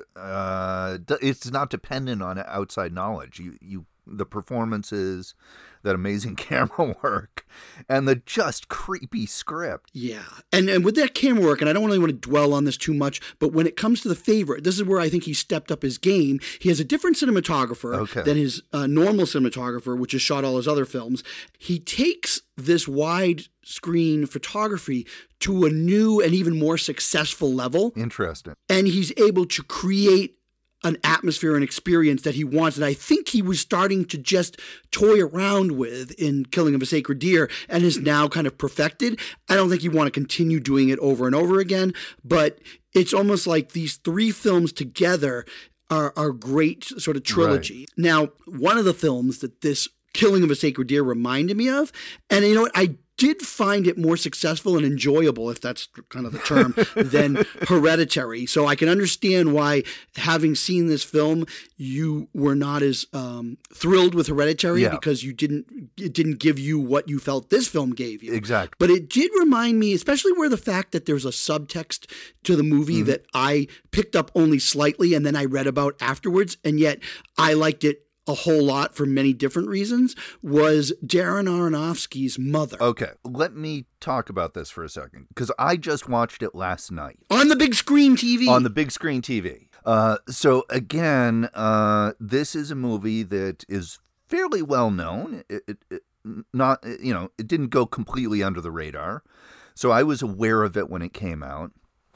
uh, d- it's not dependent on outside knowledge. You you the performances, that amazing camera work, and the just creepy script. Yeah. And and with that camera work, and I don't really want to dwell on this too much, but when it comes to The Favorite, this is where I think he stepped up his game. He has a different cinematographer Okay. than his uh, normal cinematographer, which has shot all his other films. He takes this wide screen photography to a new and even more successful level, Interesting. and he's able to create an atmosphere and experience that he wants. And I think he was starting to just toy around with in Killing of a Sacred Deer and is now kind of perfected. I don't think you want to continue doing it over and over again, but it's almost like these three films together are, are great sort of trilogy. Right. Now, one of the films that this Killing of a Sacred Deer reminded me of, and you know what, I did find it more successful and enjoyable, if that's kind of the term, than Hereditary. So I can understand why, having seen this film, you were not as um, thrilled with Hereditary Yeah. because you didn't it didn't give you what you felt this film gave you. Exactly. But it did remind me, especially where the fact that there's a subtext to the movie Mm-hmm. that I picked up only slightly and then I read about afterwards, and yet I liked it a whole lot for many different reasons, was Darren Aronofsky's Mother. Okay, let me talk about this for a second because I just watched it last night On the big screen T V. on the big screen T V. Uh, so again, uh, this is a movie that is fairly well known. It, it, it not you know it didn't go completely under the radar, so I was aware of it when it came out.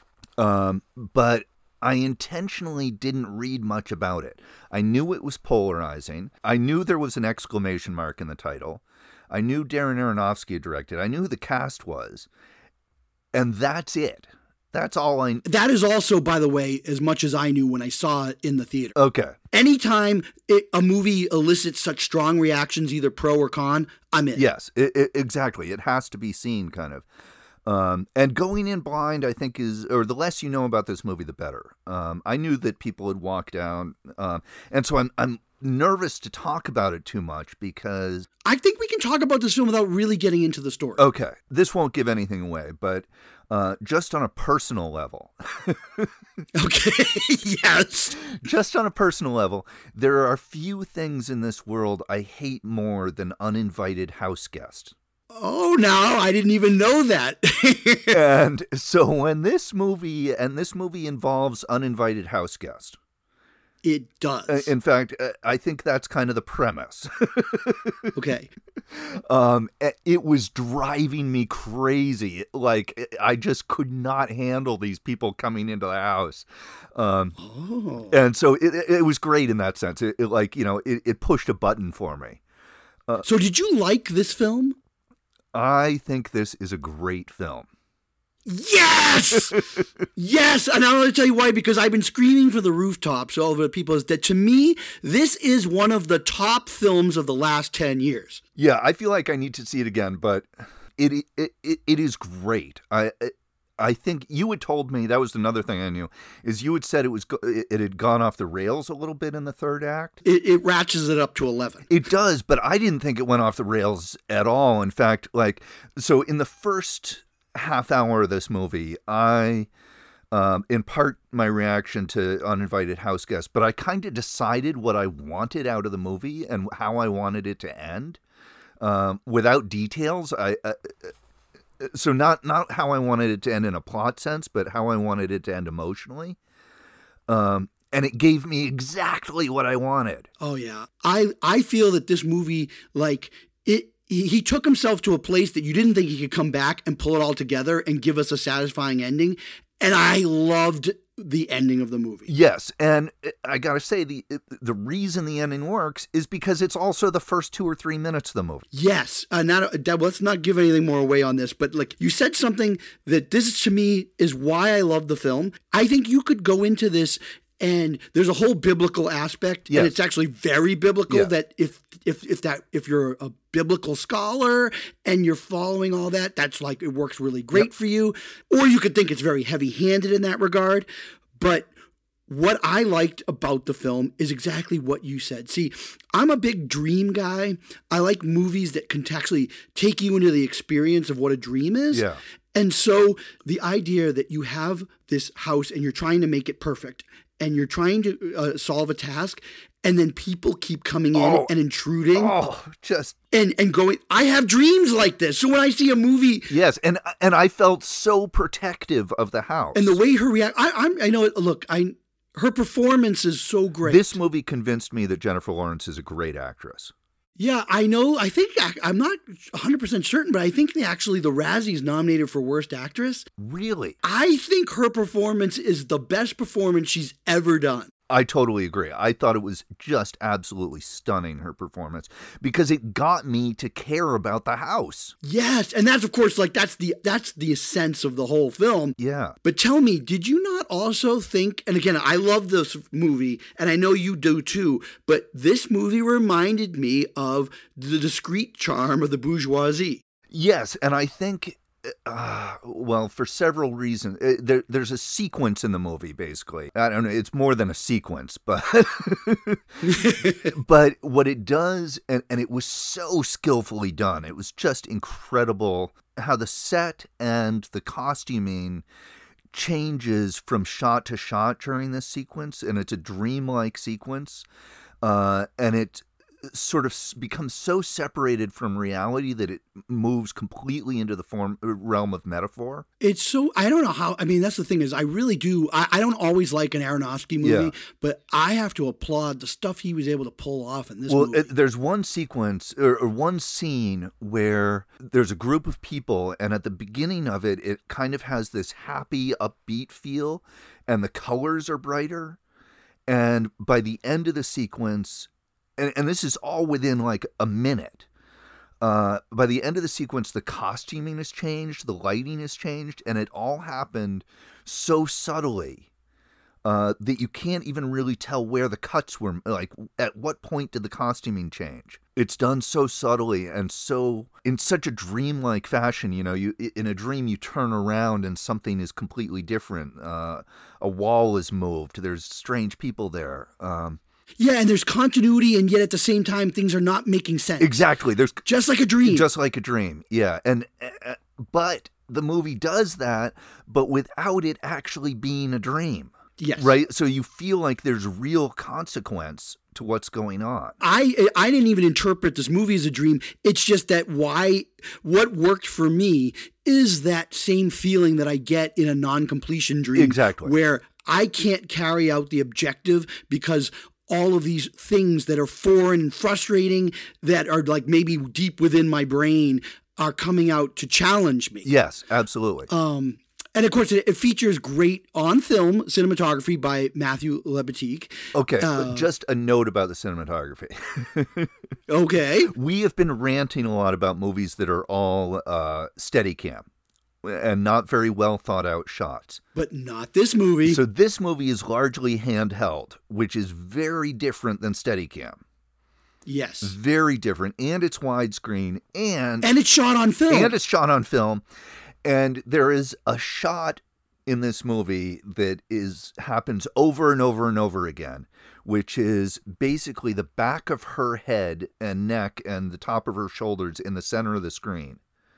Um, but I intentionally didn't read much about it. I knew it was polarizing. I knew there was an exclamation mark in the title. I knew Darren Aronofsky directed. I knew who the cast was. And that's it. That's all I... That is also, by the way, as much as I knew when I saw it in the theater. Okay. Anytime it, a movie elicits such strong reactions, either pro or con, I'm in. Yes, it, it, exactly. It has to be seen, kind of. Um, and going in blind, I think, is, or the less you know about this movie, the better. Um, I knew that people had walked down, um, and so I'm I'm nervous to talk about it too much because... I think we can talk about this film without really getting into the story. Okay, this won't give anything away, but uh, just on a personal level, Okay, yes. just on a personal level, there are few things in this world I hate more than uninvited house guests. Oh, no, I didn't even know that. And so when this movie, and this movie involves uninvited house guests, it does. In fact, I think that's kind of the premise. Okay. Um, it was driving me crazy. Like, I just could not handle these people coming into the house. Um, oh. And so it, it was great in that sense. It, it like, you know, it, it pushed a button for me. Uh, so did you like this film? I think this is a great film. Yes! Yes! And I'm going to tell you why, because I've been screaming for the rooftops all over the people, is that to me, this is one of the top films of the last ten years. Yeah, I feel like I need to see it again, but it it it, it is great. I I think you had told me, that was another thing I knew, is you had said it was it had gone off the rails a little bit in the third act. It, it ratchets it up to eleven. It does, but I didn't think it went off the rails at all. In fact, like, so in the first half hour of this movie, I, um, in part my reaction to Uninvited House Guests, but I kind of decided what I wanted out of the movie and how I wanted it to end, um, without details. I, uh, so not not how I wanted it to end in a plot sense, but how I wanted it to end emotionally. Um, and it gave me exactly what I wanted. Oh yeah, I I feel that this movie, like it. He took himself to a place that you didn't think he could come back and pull it all together and give us a satisfying ending. And I loved the ending of the movie. Yes. And I got to say, the the reason the ending works is because it's also the first two or three minutes of the movie. Yes. Uh, not, uh, let's not give anything more away on this, but like you said something that this to me is why I love the film. I think you could go into this and there's a whole biblical aspect, yes. And it's actually very biblical. Yeah. That if if if that if you're a biblical scholar and you're following all that, that's like it works really great yep. for you. Or you could think it's very heavy-handed in that regard. But what I liked about the film is exactly what you said. See, I'm a big dream guy. I like movies that can actually take you into the experience of what a dream is. Yeah. And so the idea that you have this house and you're trying to make it perfect, and you're trying to uh, solve a task, and then people keep coming in oh, and intruding. Oh, just and and going. I have dreams like this. So when I see a movie, yes, and and I felt so protective of the house, and the way her react. I I'm, I know. Look, I her performance is so great. This movie convinced me that Jennifer Lawrence is a great actress. Yeah, I know. I think I'm not one hundred percent certain, but I think they actually the Razzies nominated for Worst Actress. Really? I think her performance is the best performance she's ever done. I totally agree. I thought it was just absolutely stunning, her performance, because it got me to care about the house. Yes, and that's of course like that's the that's the essence of the whole film. Yeah. But tell me, did you not also think, and again, I love this movie, and I know you do too, but this movie reminded me of the discreet charm of the bourgeoisie. Yes, and I think Uh, well, for several reasons. Uh, there, there's a sequence in the movie, basically. I don't know, it's more than a sequence, but but what it does, and, and it was so skillfully done, it was just incredible how the set and the costuming changes from shot to shot during this sequence, and it's a dreamlike sequence, uh, and it sort of becomes so separated from reality that it moves completely into the form realm of metaphor. It's so, I don't know how, I mean, that's the thing is I really do, I, I don't always like an Aronofsky movie, yeah. but I have to applaud the stuff he was able to pull off in this well, movie. Well, there's one sequence or, or one scene where there's a group of people, and at the beginning of it, it kind of has this happy, upbeat feel, and the colors are brighter. And by the end of the sequence, And, and this is all within like a minute. Uh, by the end of the sequence, the costuming has changed, the lighting has changed, and it all happened so subtly uh, that you can't even really tell where the cuts were. Like, at what point did the costuming change? It's done so subtly and so in such a dreamlike fashion. You know, you in a dream you turn around and something is completely different. Uh, a wall is moved. There's strange people there. Um, Yeah, and there's continuity, and yet at the same time, things are not making sense. Exactly. There's just like a dream. Just like a dream. Yeah, and uh, but the movie does that, but without it actually being a dream. Yes. Right? So you feel like there's real consequence to what's going on. I I didn't even interpret this movie as a dream. It's just that why what worked for me is that same feeling that I get in a non-completion dream. Exactly. Where I can't carry out the objective because all of these things that are foreign and frustrating that are like maybe deep within my brain are coming out to challenge me. Yes, absolutely. Um And of course, it, it features great on-film cinematography by Matthew Libatique. Okay, Uh, just a note about the cinematography. Okay. We have been ranting a lot about movies that are all uh, Steadicam and not very well thought out shots. But not this movie. So this movie is largely handheld, which is very different than Steadicam. Yes. Very different, and it's widescreen, and And it's shot on film. and it's shot on film. And there is a shot in this movie that is happens over and over and over again, which is basically the back of her head and neck and the top of her shoulders in the center of the screen.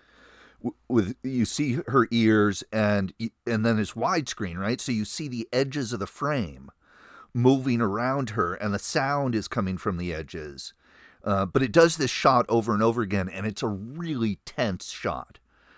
With you see her ears and and then it's widescreen, right? So you see the edges of the frame moving around her, and the sound is coming from the edges. Uh, but it does this shot over and over again, and it's a really tense shot.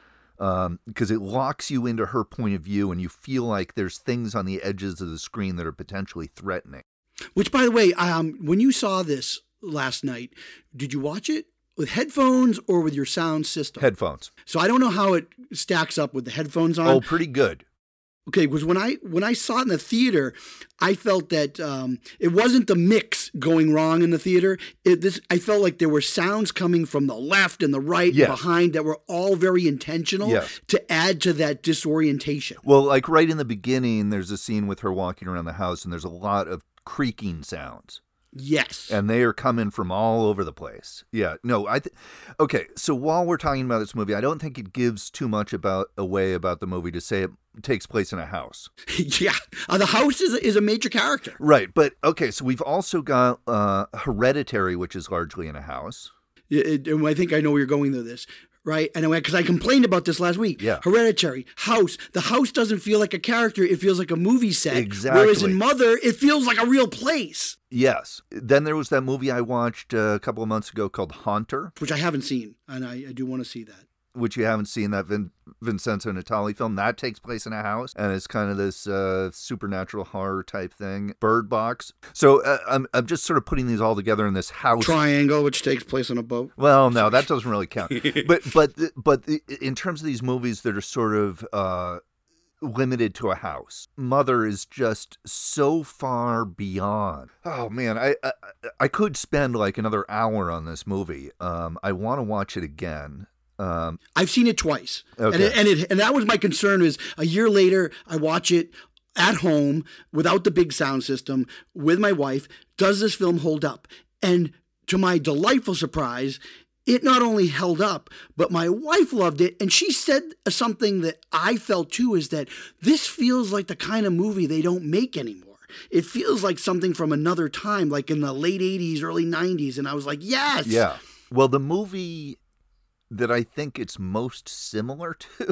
Um, because it locks you into her point of view, and you feel like there's things on the edges of the screen that are potentially threatening. Which, by the way, um, when you saw this last night, did you watch it with headphones or with your sound system? Headphones. So I don't know how it stacks up with the headphones on. Oh, pretty good. Okay, because when I when I saw it in the theater, I felt that um, it wasn't the mix going wrong in the theater. It, this I felt like there were sounds coming from the left and the right Yes. and behind that were all very intentional Yes. to add to that disorientation. Well, like right in the beginning, there's a scene with her walking around the house, and there's a lot of creaking sounds. Yes. And they are coming from all over the place. Yeah. No, I th- okay, so while we're talking about this movie, I don't think it gives too much about away about the movie to say it takes place in a house. yeah. Uh, the house is a, is a major character. Right. But okay, so we've also got uh, Hereditary, which is largely in a house. It, it, and I think I know where you're going with this. Right? And because I complained about this last week. Yeah. Hereditary, house. The house doesn't feel like a character. It feels like a movie set. Exactly. Whereas in Mother, it feels like a real place. Yes. Then there was that movie I watched uh, a couple of months ago called Haunter, Which I haven't seen. And I, I do want to see that. which you haven't seen, that Vin- Vincenzo Natali film. That takes place in a house, and it's kind of this uh, supernatural horror type thing. Bird Box. So uh, I'm I'm just sort of putting these all together in this house. Triangle, which takes place on a boat. Well, no, that doesn't really count. but but but in terms of these movies that are sort of uh, limited to a house, Mother is just so far beyond. Oh man, I I, I could spend like another hour on this movie. Um, I want to watch it again. Um, I've seen it twice. Okay. And, it, and, it, and that was my concern is a year later, I watch it at home without the big sound system with my wife. Does this film hold up? And to my delightful surprise, it not only held up, but my wife loved it. And she said something that I felt too, is that this feels like the kind of movie they don't make anymore. It feels like something from another time, like in the late eighties, early nineties. And I was like, yes. yeah. Well, the movie that I think it's most similar to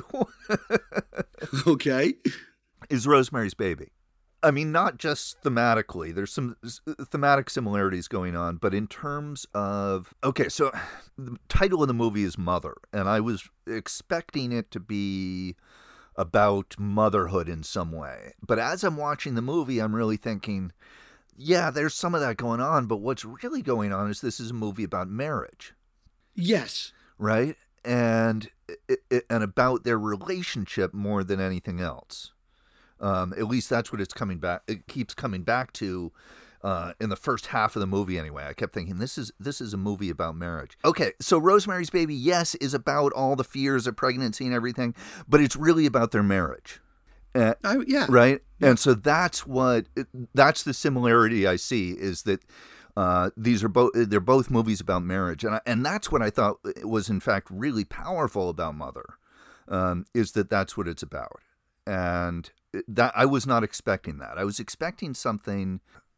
Okay. is Rosemary's Baby. I mean, not just thematically. There's some thematic similarities going on, but in terms of... Okay, so the title of the movie is Mother, and I was expecting it to be about motherhood in some way. But as I'm watching the movie, I'm really thinking, yeah, there's some of that going on, but what's really going on is this is a movie about marriage. Yes. Right? And and about their relationship more than anything else. Um, at least that's what it's coming back. It keeps coming back to uh, in the first half of the movie. Anyway, I kept thinking this is this is a movie about marriage. Okay, so Rosemary's Baby, yes, is about all the fears of pregnancy and everything, but it's really about their marriage. Uh, I, yeah. Right. And so that's what that's the similarity I see, is that. Uh, these are both, they're both movies about marriage. And I, and that's what I thought was in fact really powerful about Mother, um, is that that's what it's about. And that I was not expecting that. I was expecting something,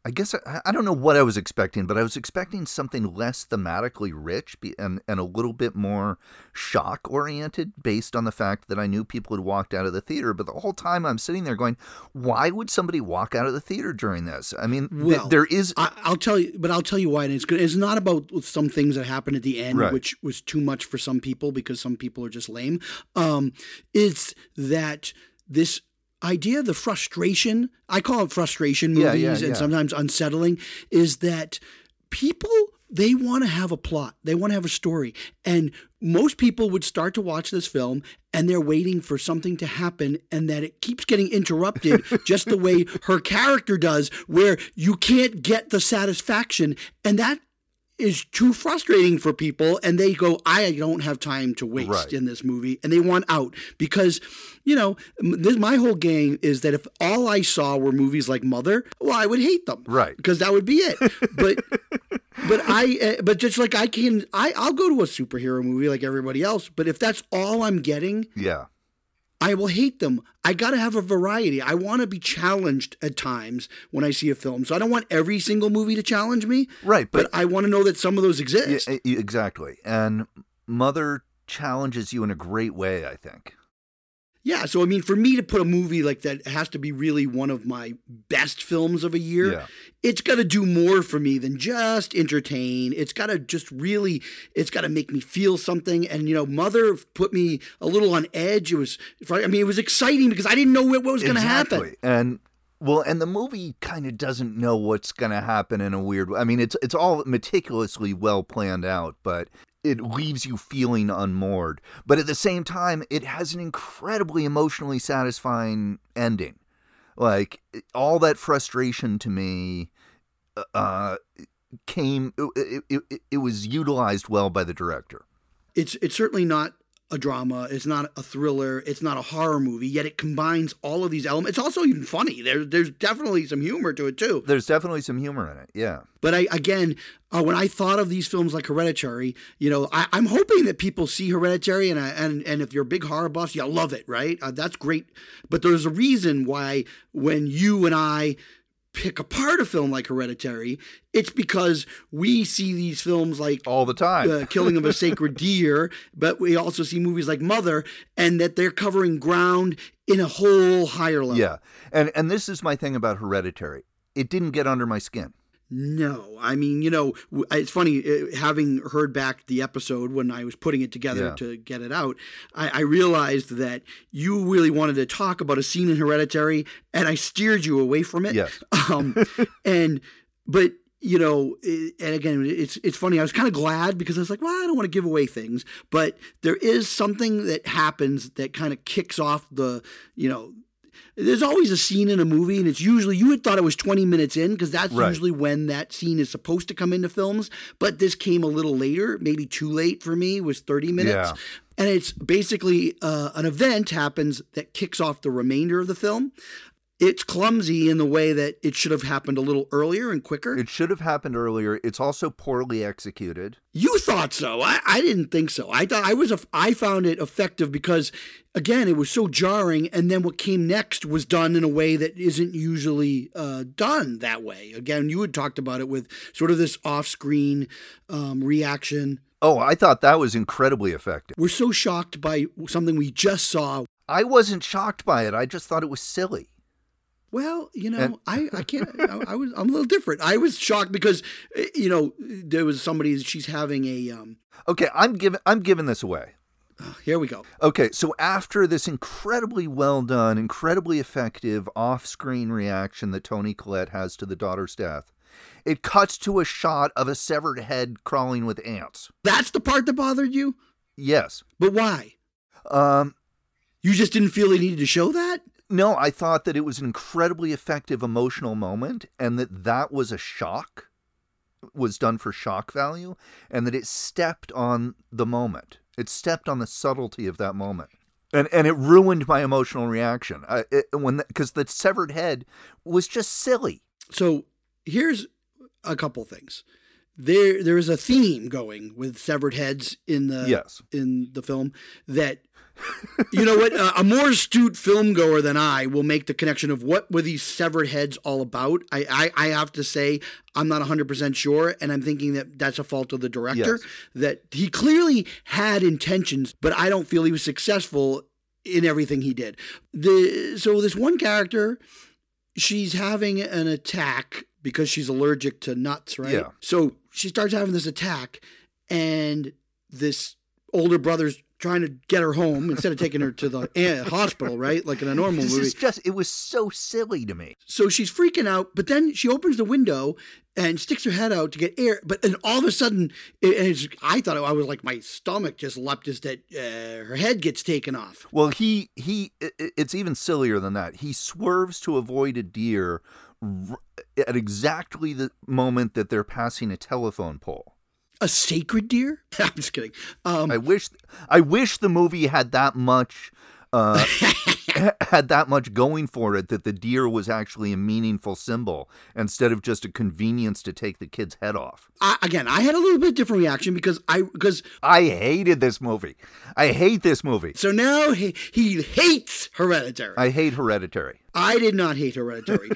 I guess I, I don't know what I was expecting, but I was expecting something less thematically rich be, and, and a little bit more shock-oriented based on the fact that I knew people had walked out of the theater. But the whole time I'm sitting there going, why would somebody walk out of the theater during this? I mean, well, th- there is... I, I'll tell you, but I'll tell you why. And it's good. It's not about some things that happen at the end, Right. which was too much for some people because some people are just lame. Um, it's that this idea, the frustration, I call it frustration movies Yeah, yeah, and yeah. sometimes unsettling, is that people, they want to have a plot. They want to have a story. And most people would start to watch this film and they're waiting for something to happen and that it keeps getting interrupted just the way her character does, where you can't get the satisfaction. And that is too frustrating for people, and they go, I don't have time to waste Right. in this movie, and they want out because, you know, this, my whole game is that if all I saw were movies like Mother, well, I would hate them, Right. Because that would be it. But but I uh, but just like I can, I I'll go to a superhero movie like everybody else, but if that's all I'm getting, Yeah. I will hate them. I got to have a variety. I want to be challenged at times when I see a film. So I don't want every single movie to challenge me. Right, But, but- I want to know that some of those exist. Yeah, e- exactly. And Mother challenges you in a great way, I think. Yeah. So, I mean, for me to put a movie like that has to be really one of my best films of a year. Yeah. It's got to do more for me than just entertain. It's got to just really, it's got to make me feel something. And, you know, Mother put me a little on edge. It was, I mean, it was exciting because I didn't know what, what was going to happen. Exactly. And well, and the movie kind of doesn't know what's going to happen in a weird way. I mean, it's it's all meticulously well planned out, but it leaves you feeling unmoored. But at the same time, it has an incredibly emotionally satisfying ending. Like, all that frustration to me uh, came, it, it, it, it was utilized well by the director. It's it's certainly not a drama. It's not a thriller. It's not a horror movie. Yet it combines all of these elements. It's also even funny. There's there's definitely some humor to it too. There's definitely some humor in it, yeah. But I again, uh, when I thought of these films like Hereditary, you know, I, I'm hoping that people see Hereditary, and I, and and if you're big horror buffs, you'll love it, right? Uh, that's great. But there's a reason why when you and I pick apart a film like Hereditary, it's because we see these films like All the time. uh, Killing of a Sacred Deer, but we also see movies like Mother, and that they're covering ground in a whole higher level. Yeah. And and this is my thing about Hereditary. It didn't get under my skin. No, I mean, you know, w- it's funny, uh, having heard back the episode when I was putting it together Yeah. to get it out, I, I realized that you really wanted to talk about a scene in Hereditary, and I steered you away from it. Yes. Um, and, but, you know, i- and again, it's it's funny. I was kind of glad because I was like, well, I don't want to give away things, but there is something that happens that kind of kicks off the, you know, there's always a scene in a movie, and it's usually, you had thought it was twenty minutes in because that's Right. usually when that scene is supposed to come into films, but this came a little later, maybe too late for me, was thirty minutes. Yeah. And it's basically uh, an event happens that kicks off the remainder of the film. It's clumsy in the way that it should have happened a little earlier and quicker. It should have happened earlier. It's also poorly executed. You thought so. I, I didn't think so. I thought I was. A, I found it effective because, again, it was so jarring, and then what came next was done in a way that isn't usually uh, done that way. Again, you had talked about it with sort of this off-screen um, reaction. Oh, I thought that was incredibly effective. We're so shocked by something we just saw. I wasn't shocked by it. I just thought it was silly. Well, you know, And- I, I can't, I, I was, I'm a little different. I was shocked because, eh, you know, there was somebody, she's having a, um, Okay, I'm giving I'm giving this away. here we go. Okay, so after this incredibly well done, incredibly effective off-screen reaction that Toni Collette has to the daughter's death, it cuts to a shot of a severed head crawling with ants. That's the part that bothered you? Yes. But why? Um, You just didn't feel they needed to show that? no, I thought that it was an incredibly effective emotional moment, and that that was a shock, was done for shock value, and that it stepped on the moment. It stepped on the subtlety of that moment. And and it ruined my emotional reaction. I, it, when because the severed head was just silly. So here's a couple things. There, there is a theme going with severed heads in the Yes. in the film that You know what? Uh, a more astute film goer than I will make the connection of what were these severed heads all about. I, I, I have to say I'm not one hundred percent sure, and I'm thinking that that's a fault of the director. Yes. That he clearly had intentions, but I don't feel he was successful in everything he did. The So this one character, she's having an attack because she's allergic to nuts, right? Yeah. So she starts having this attack, and this older brother's trying to get her home instead of taking her to the uh, hospital, right? Like in a normal This movie. is just, it was so silly to me. So she's freaking out, but then she opens the window and sticks her head out to get air. But then all of a sudden, it, and it's, I thought I was like, my stomach just leapt as that uh, her head gets taken off. Well, he, he, it- it's even sillier than that. He swerves to avoid a deer r- at exactly the moment that they're passing a telephone pole. A sacred deer? I'm just kidding. Um, I wish, I wish the movie had that much, uh, had that much going for it, that the deer was actually a meaningful symbol instead of just a convenience to take the kid's head off. I, again, I had a little bit different reaction because I because I hated this movie. I hate this movie. so now he, he hates Hereditary. I hate Hereditary. I did not hate Hereditary.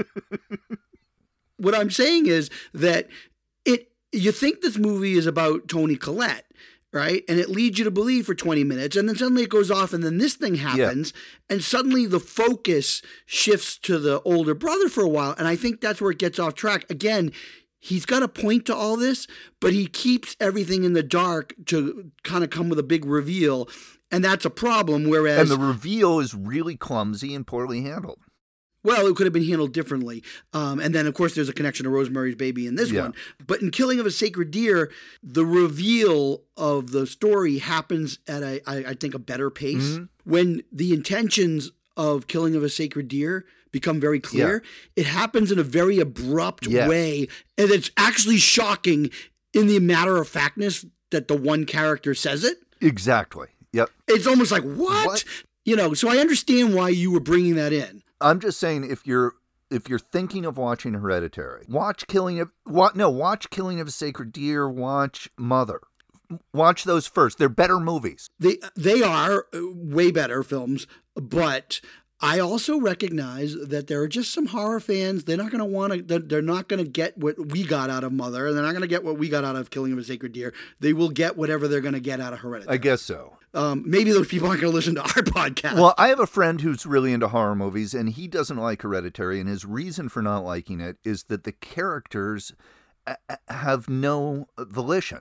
What I'm saying is that it you think this movie is about Toni Collette, right? And it leads you to believe for twenty minutes, and then suddenly it goes off, and then this thing happens, and suddenly the focus shifts to the older brother for a while, and I think that's where it gets off track. Again, he's got a point to all this, but he keeps everything in the dark to kind of come with a big reveal, and that's a problem, whereas... And the reveal is really clumsy and poorly handled. Well, it could have been handled differently. Um, and then, of course, there's a connection to Rosemary's Baby in this Yeah. one. But in Killing of a Sacred Deer, the reveal of the story happens at, a, I, I think, a better pace. Mm-hmm. When the intentions of Killing of a Sacred Deer become very clear, it happens in a very abrupt Yes. way. And it's actually shocking in the matter-of-factness that the one character says it. Exactly. Yep. It's almost like, what? What? You know, so I understand why you were bringing that in. I'm just saying, if you're if you're thinking of watching Hereditary, watch Killing of what? No, watch Killing of a Sacred Deer. Watch Mother. Watch those first. They're better movies. They they are way better films, but I also recognize that there are just some horror fans. They're not going to want to. They're, they're not going to get what we got out of Mother, and they're not going to get what we got out of Killing of a Sacred Deer. They will get whatever they're going to get out of Hereditary. I guess so. Um, maybe those people aren't going to listen to our podcast. Well, I have a friend who's really into horror movies, and he doesn't like Hereditary, and his reason for not liking it is that the characters a- have no volition.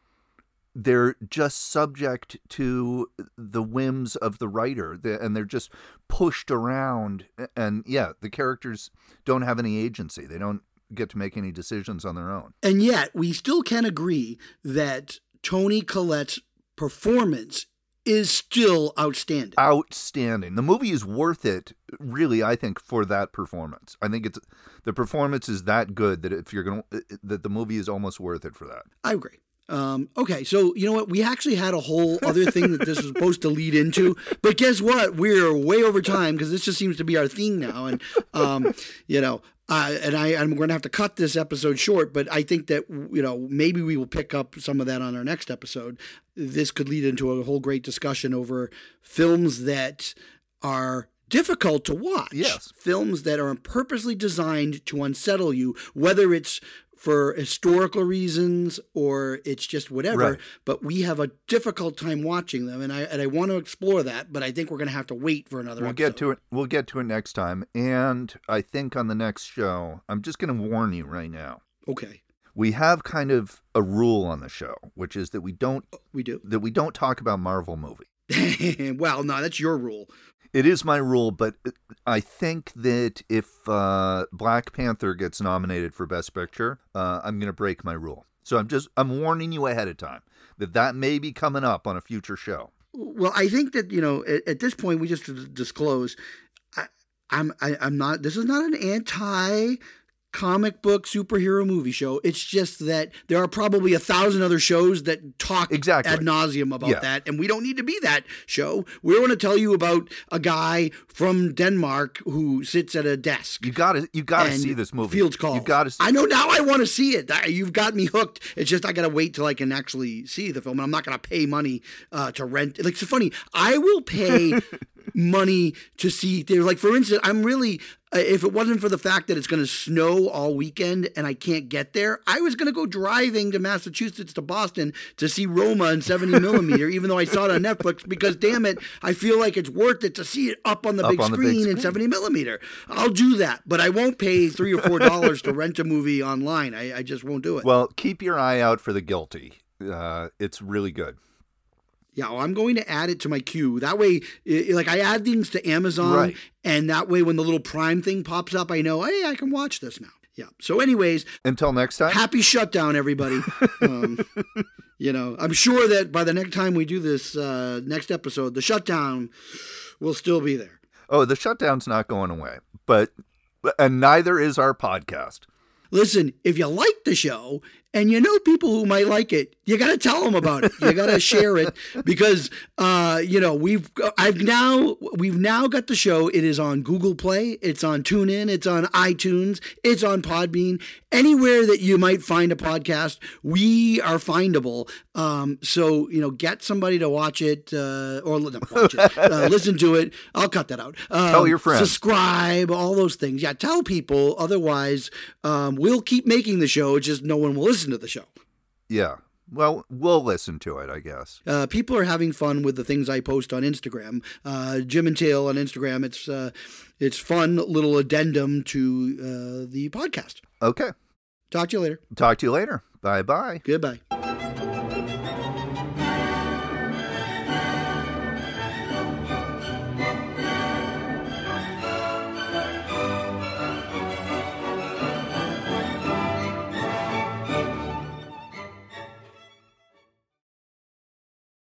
They're just subject to the whims of the writer, the- and they're just pushed around. And yeah, the characters don't have any agency. They don't get to make any decisions on their own. And yet, we still can agree that Toni Collette's performance is still outstanding. Outstanding. The movie is worth it, really, I think, for that performance. I think it's the performance is that good that if you're going to, that the movie is almost worth it for that. I agree. Um, okay, so you know what? We actually had a whole other thing that this was supposed to lead into, but guess what? We're way over time because this just seems to be our theme now, and um, you know, uh, and I I'm going to have to cut this episode short, but I think that you know maybe we will pick up some of that on our next episode. This could lead into a whole great discussion over films that are difficult to watch. Yes. Films that are purposely designed to unsettle you, whether it's for historical reasons or it's just whatever, Right. but we have a difficult time watching them, and I and I want to explore that, but I think we're going to have to wait for another We'll episode. get to it. We'll get to it next time. And I think on the next show, I'm just going to warn you right now. Okay, We have kind of a rule on the show, which is that we don't we do. that we don't talk about Marvel movies. Well, no, that's your rule. It is my rule, but I think that if uh, Black Panther gets nominated for Best Picture, uh, I'm going to break my rule. So I'm just I'm warning you ahead of time that that may be coming up on a future show. Well, I think that you know at, at this point we just disclose. I, I'm I, I'm not. This is not an anti comic book superhero movie show. It's just that there are probably a thousand other shows that talk Exactly. ad nauseum about Yeah. that, and we don't need to be that show. We're going to tell you about a guy from Denmark who sits at a desk. You gotta, you gotta and see this movie. Fields Call. You gotta. See- I know now. I want to see it. I- You've got me hooked. It's just I gotta wait till I can actually see the film, and I'm not gonna pay money uh, to rent. Like, it's funny. I will pay money to see theaters. Like, for instance, I'm really. Uh, if it wasn't for the fact that it's going to snow all weekend and I can't get there, I was going to go driving to Massachusetts to Boston to see Roma in seventy millimeter, even though I saw it on Netflix, because damn it, I feel like it's worth it to see it up on the, Up big, on the big screen in screen. seventy millimeter. I'll do that, but I won't pay three or four dollars to rent a movie online. I, I just won't do it. Well, keep your eye out for The Guilty. Uh, it's really good. Yeah, well, I'm going to add it to my queue. That way, i- like I add things to Amazon, Right. and that way when the little Prime thing pops up, I know, hey, I can watch this now. Yeah. So anyways, Until next time. happy shutdown, everybody. um, you know, I'm sure that by the next time we do this uh, next episode, the shutdown will still be there. Oh, the shutdown's not going away, but and neither is our podcast. Listen, if you like the show and you know people who might like it, you got to tell them about it. You got to share it because, uh, you know, we've, I've now, we've now got the show. It is on Google Play. It's on TuneIn. It's on iTunes. It's on Podbean. Anywhere that you might find a podcast, we are findable. Um, so, you know, get somebody to watch it, uh, or not watch it, uh, listen to it. I'll cut that out. Um, Tell your friends. Subscribe, all those things. Yeah, tell people. Otherwise, um, we'll keep making the show. It's just no one will listen to the show. Yeah. Well, we'll listen to it, I guess. Uh, people are having fun with the things I post on Instagram. Uh, Jim and Tail on Instagram. It's uh, it's fun little addendum to uh, the podcast. Okay. Talk to you later. Talk to you later. Bye bye. Goodbye.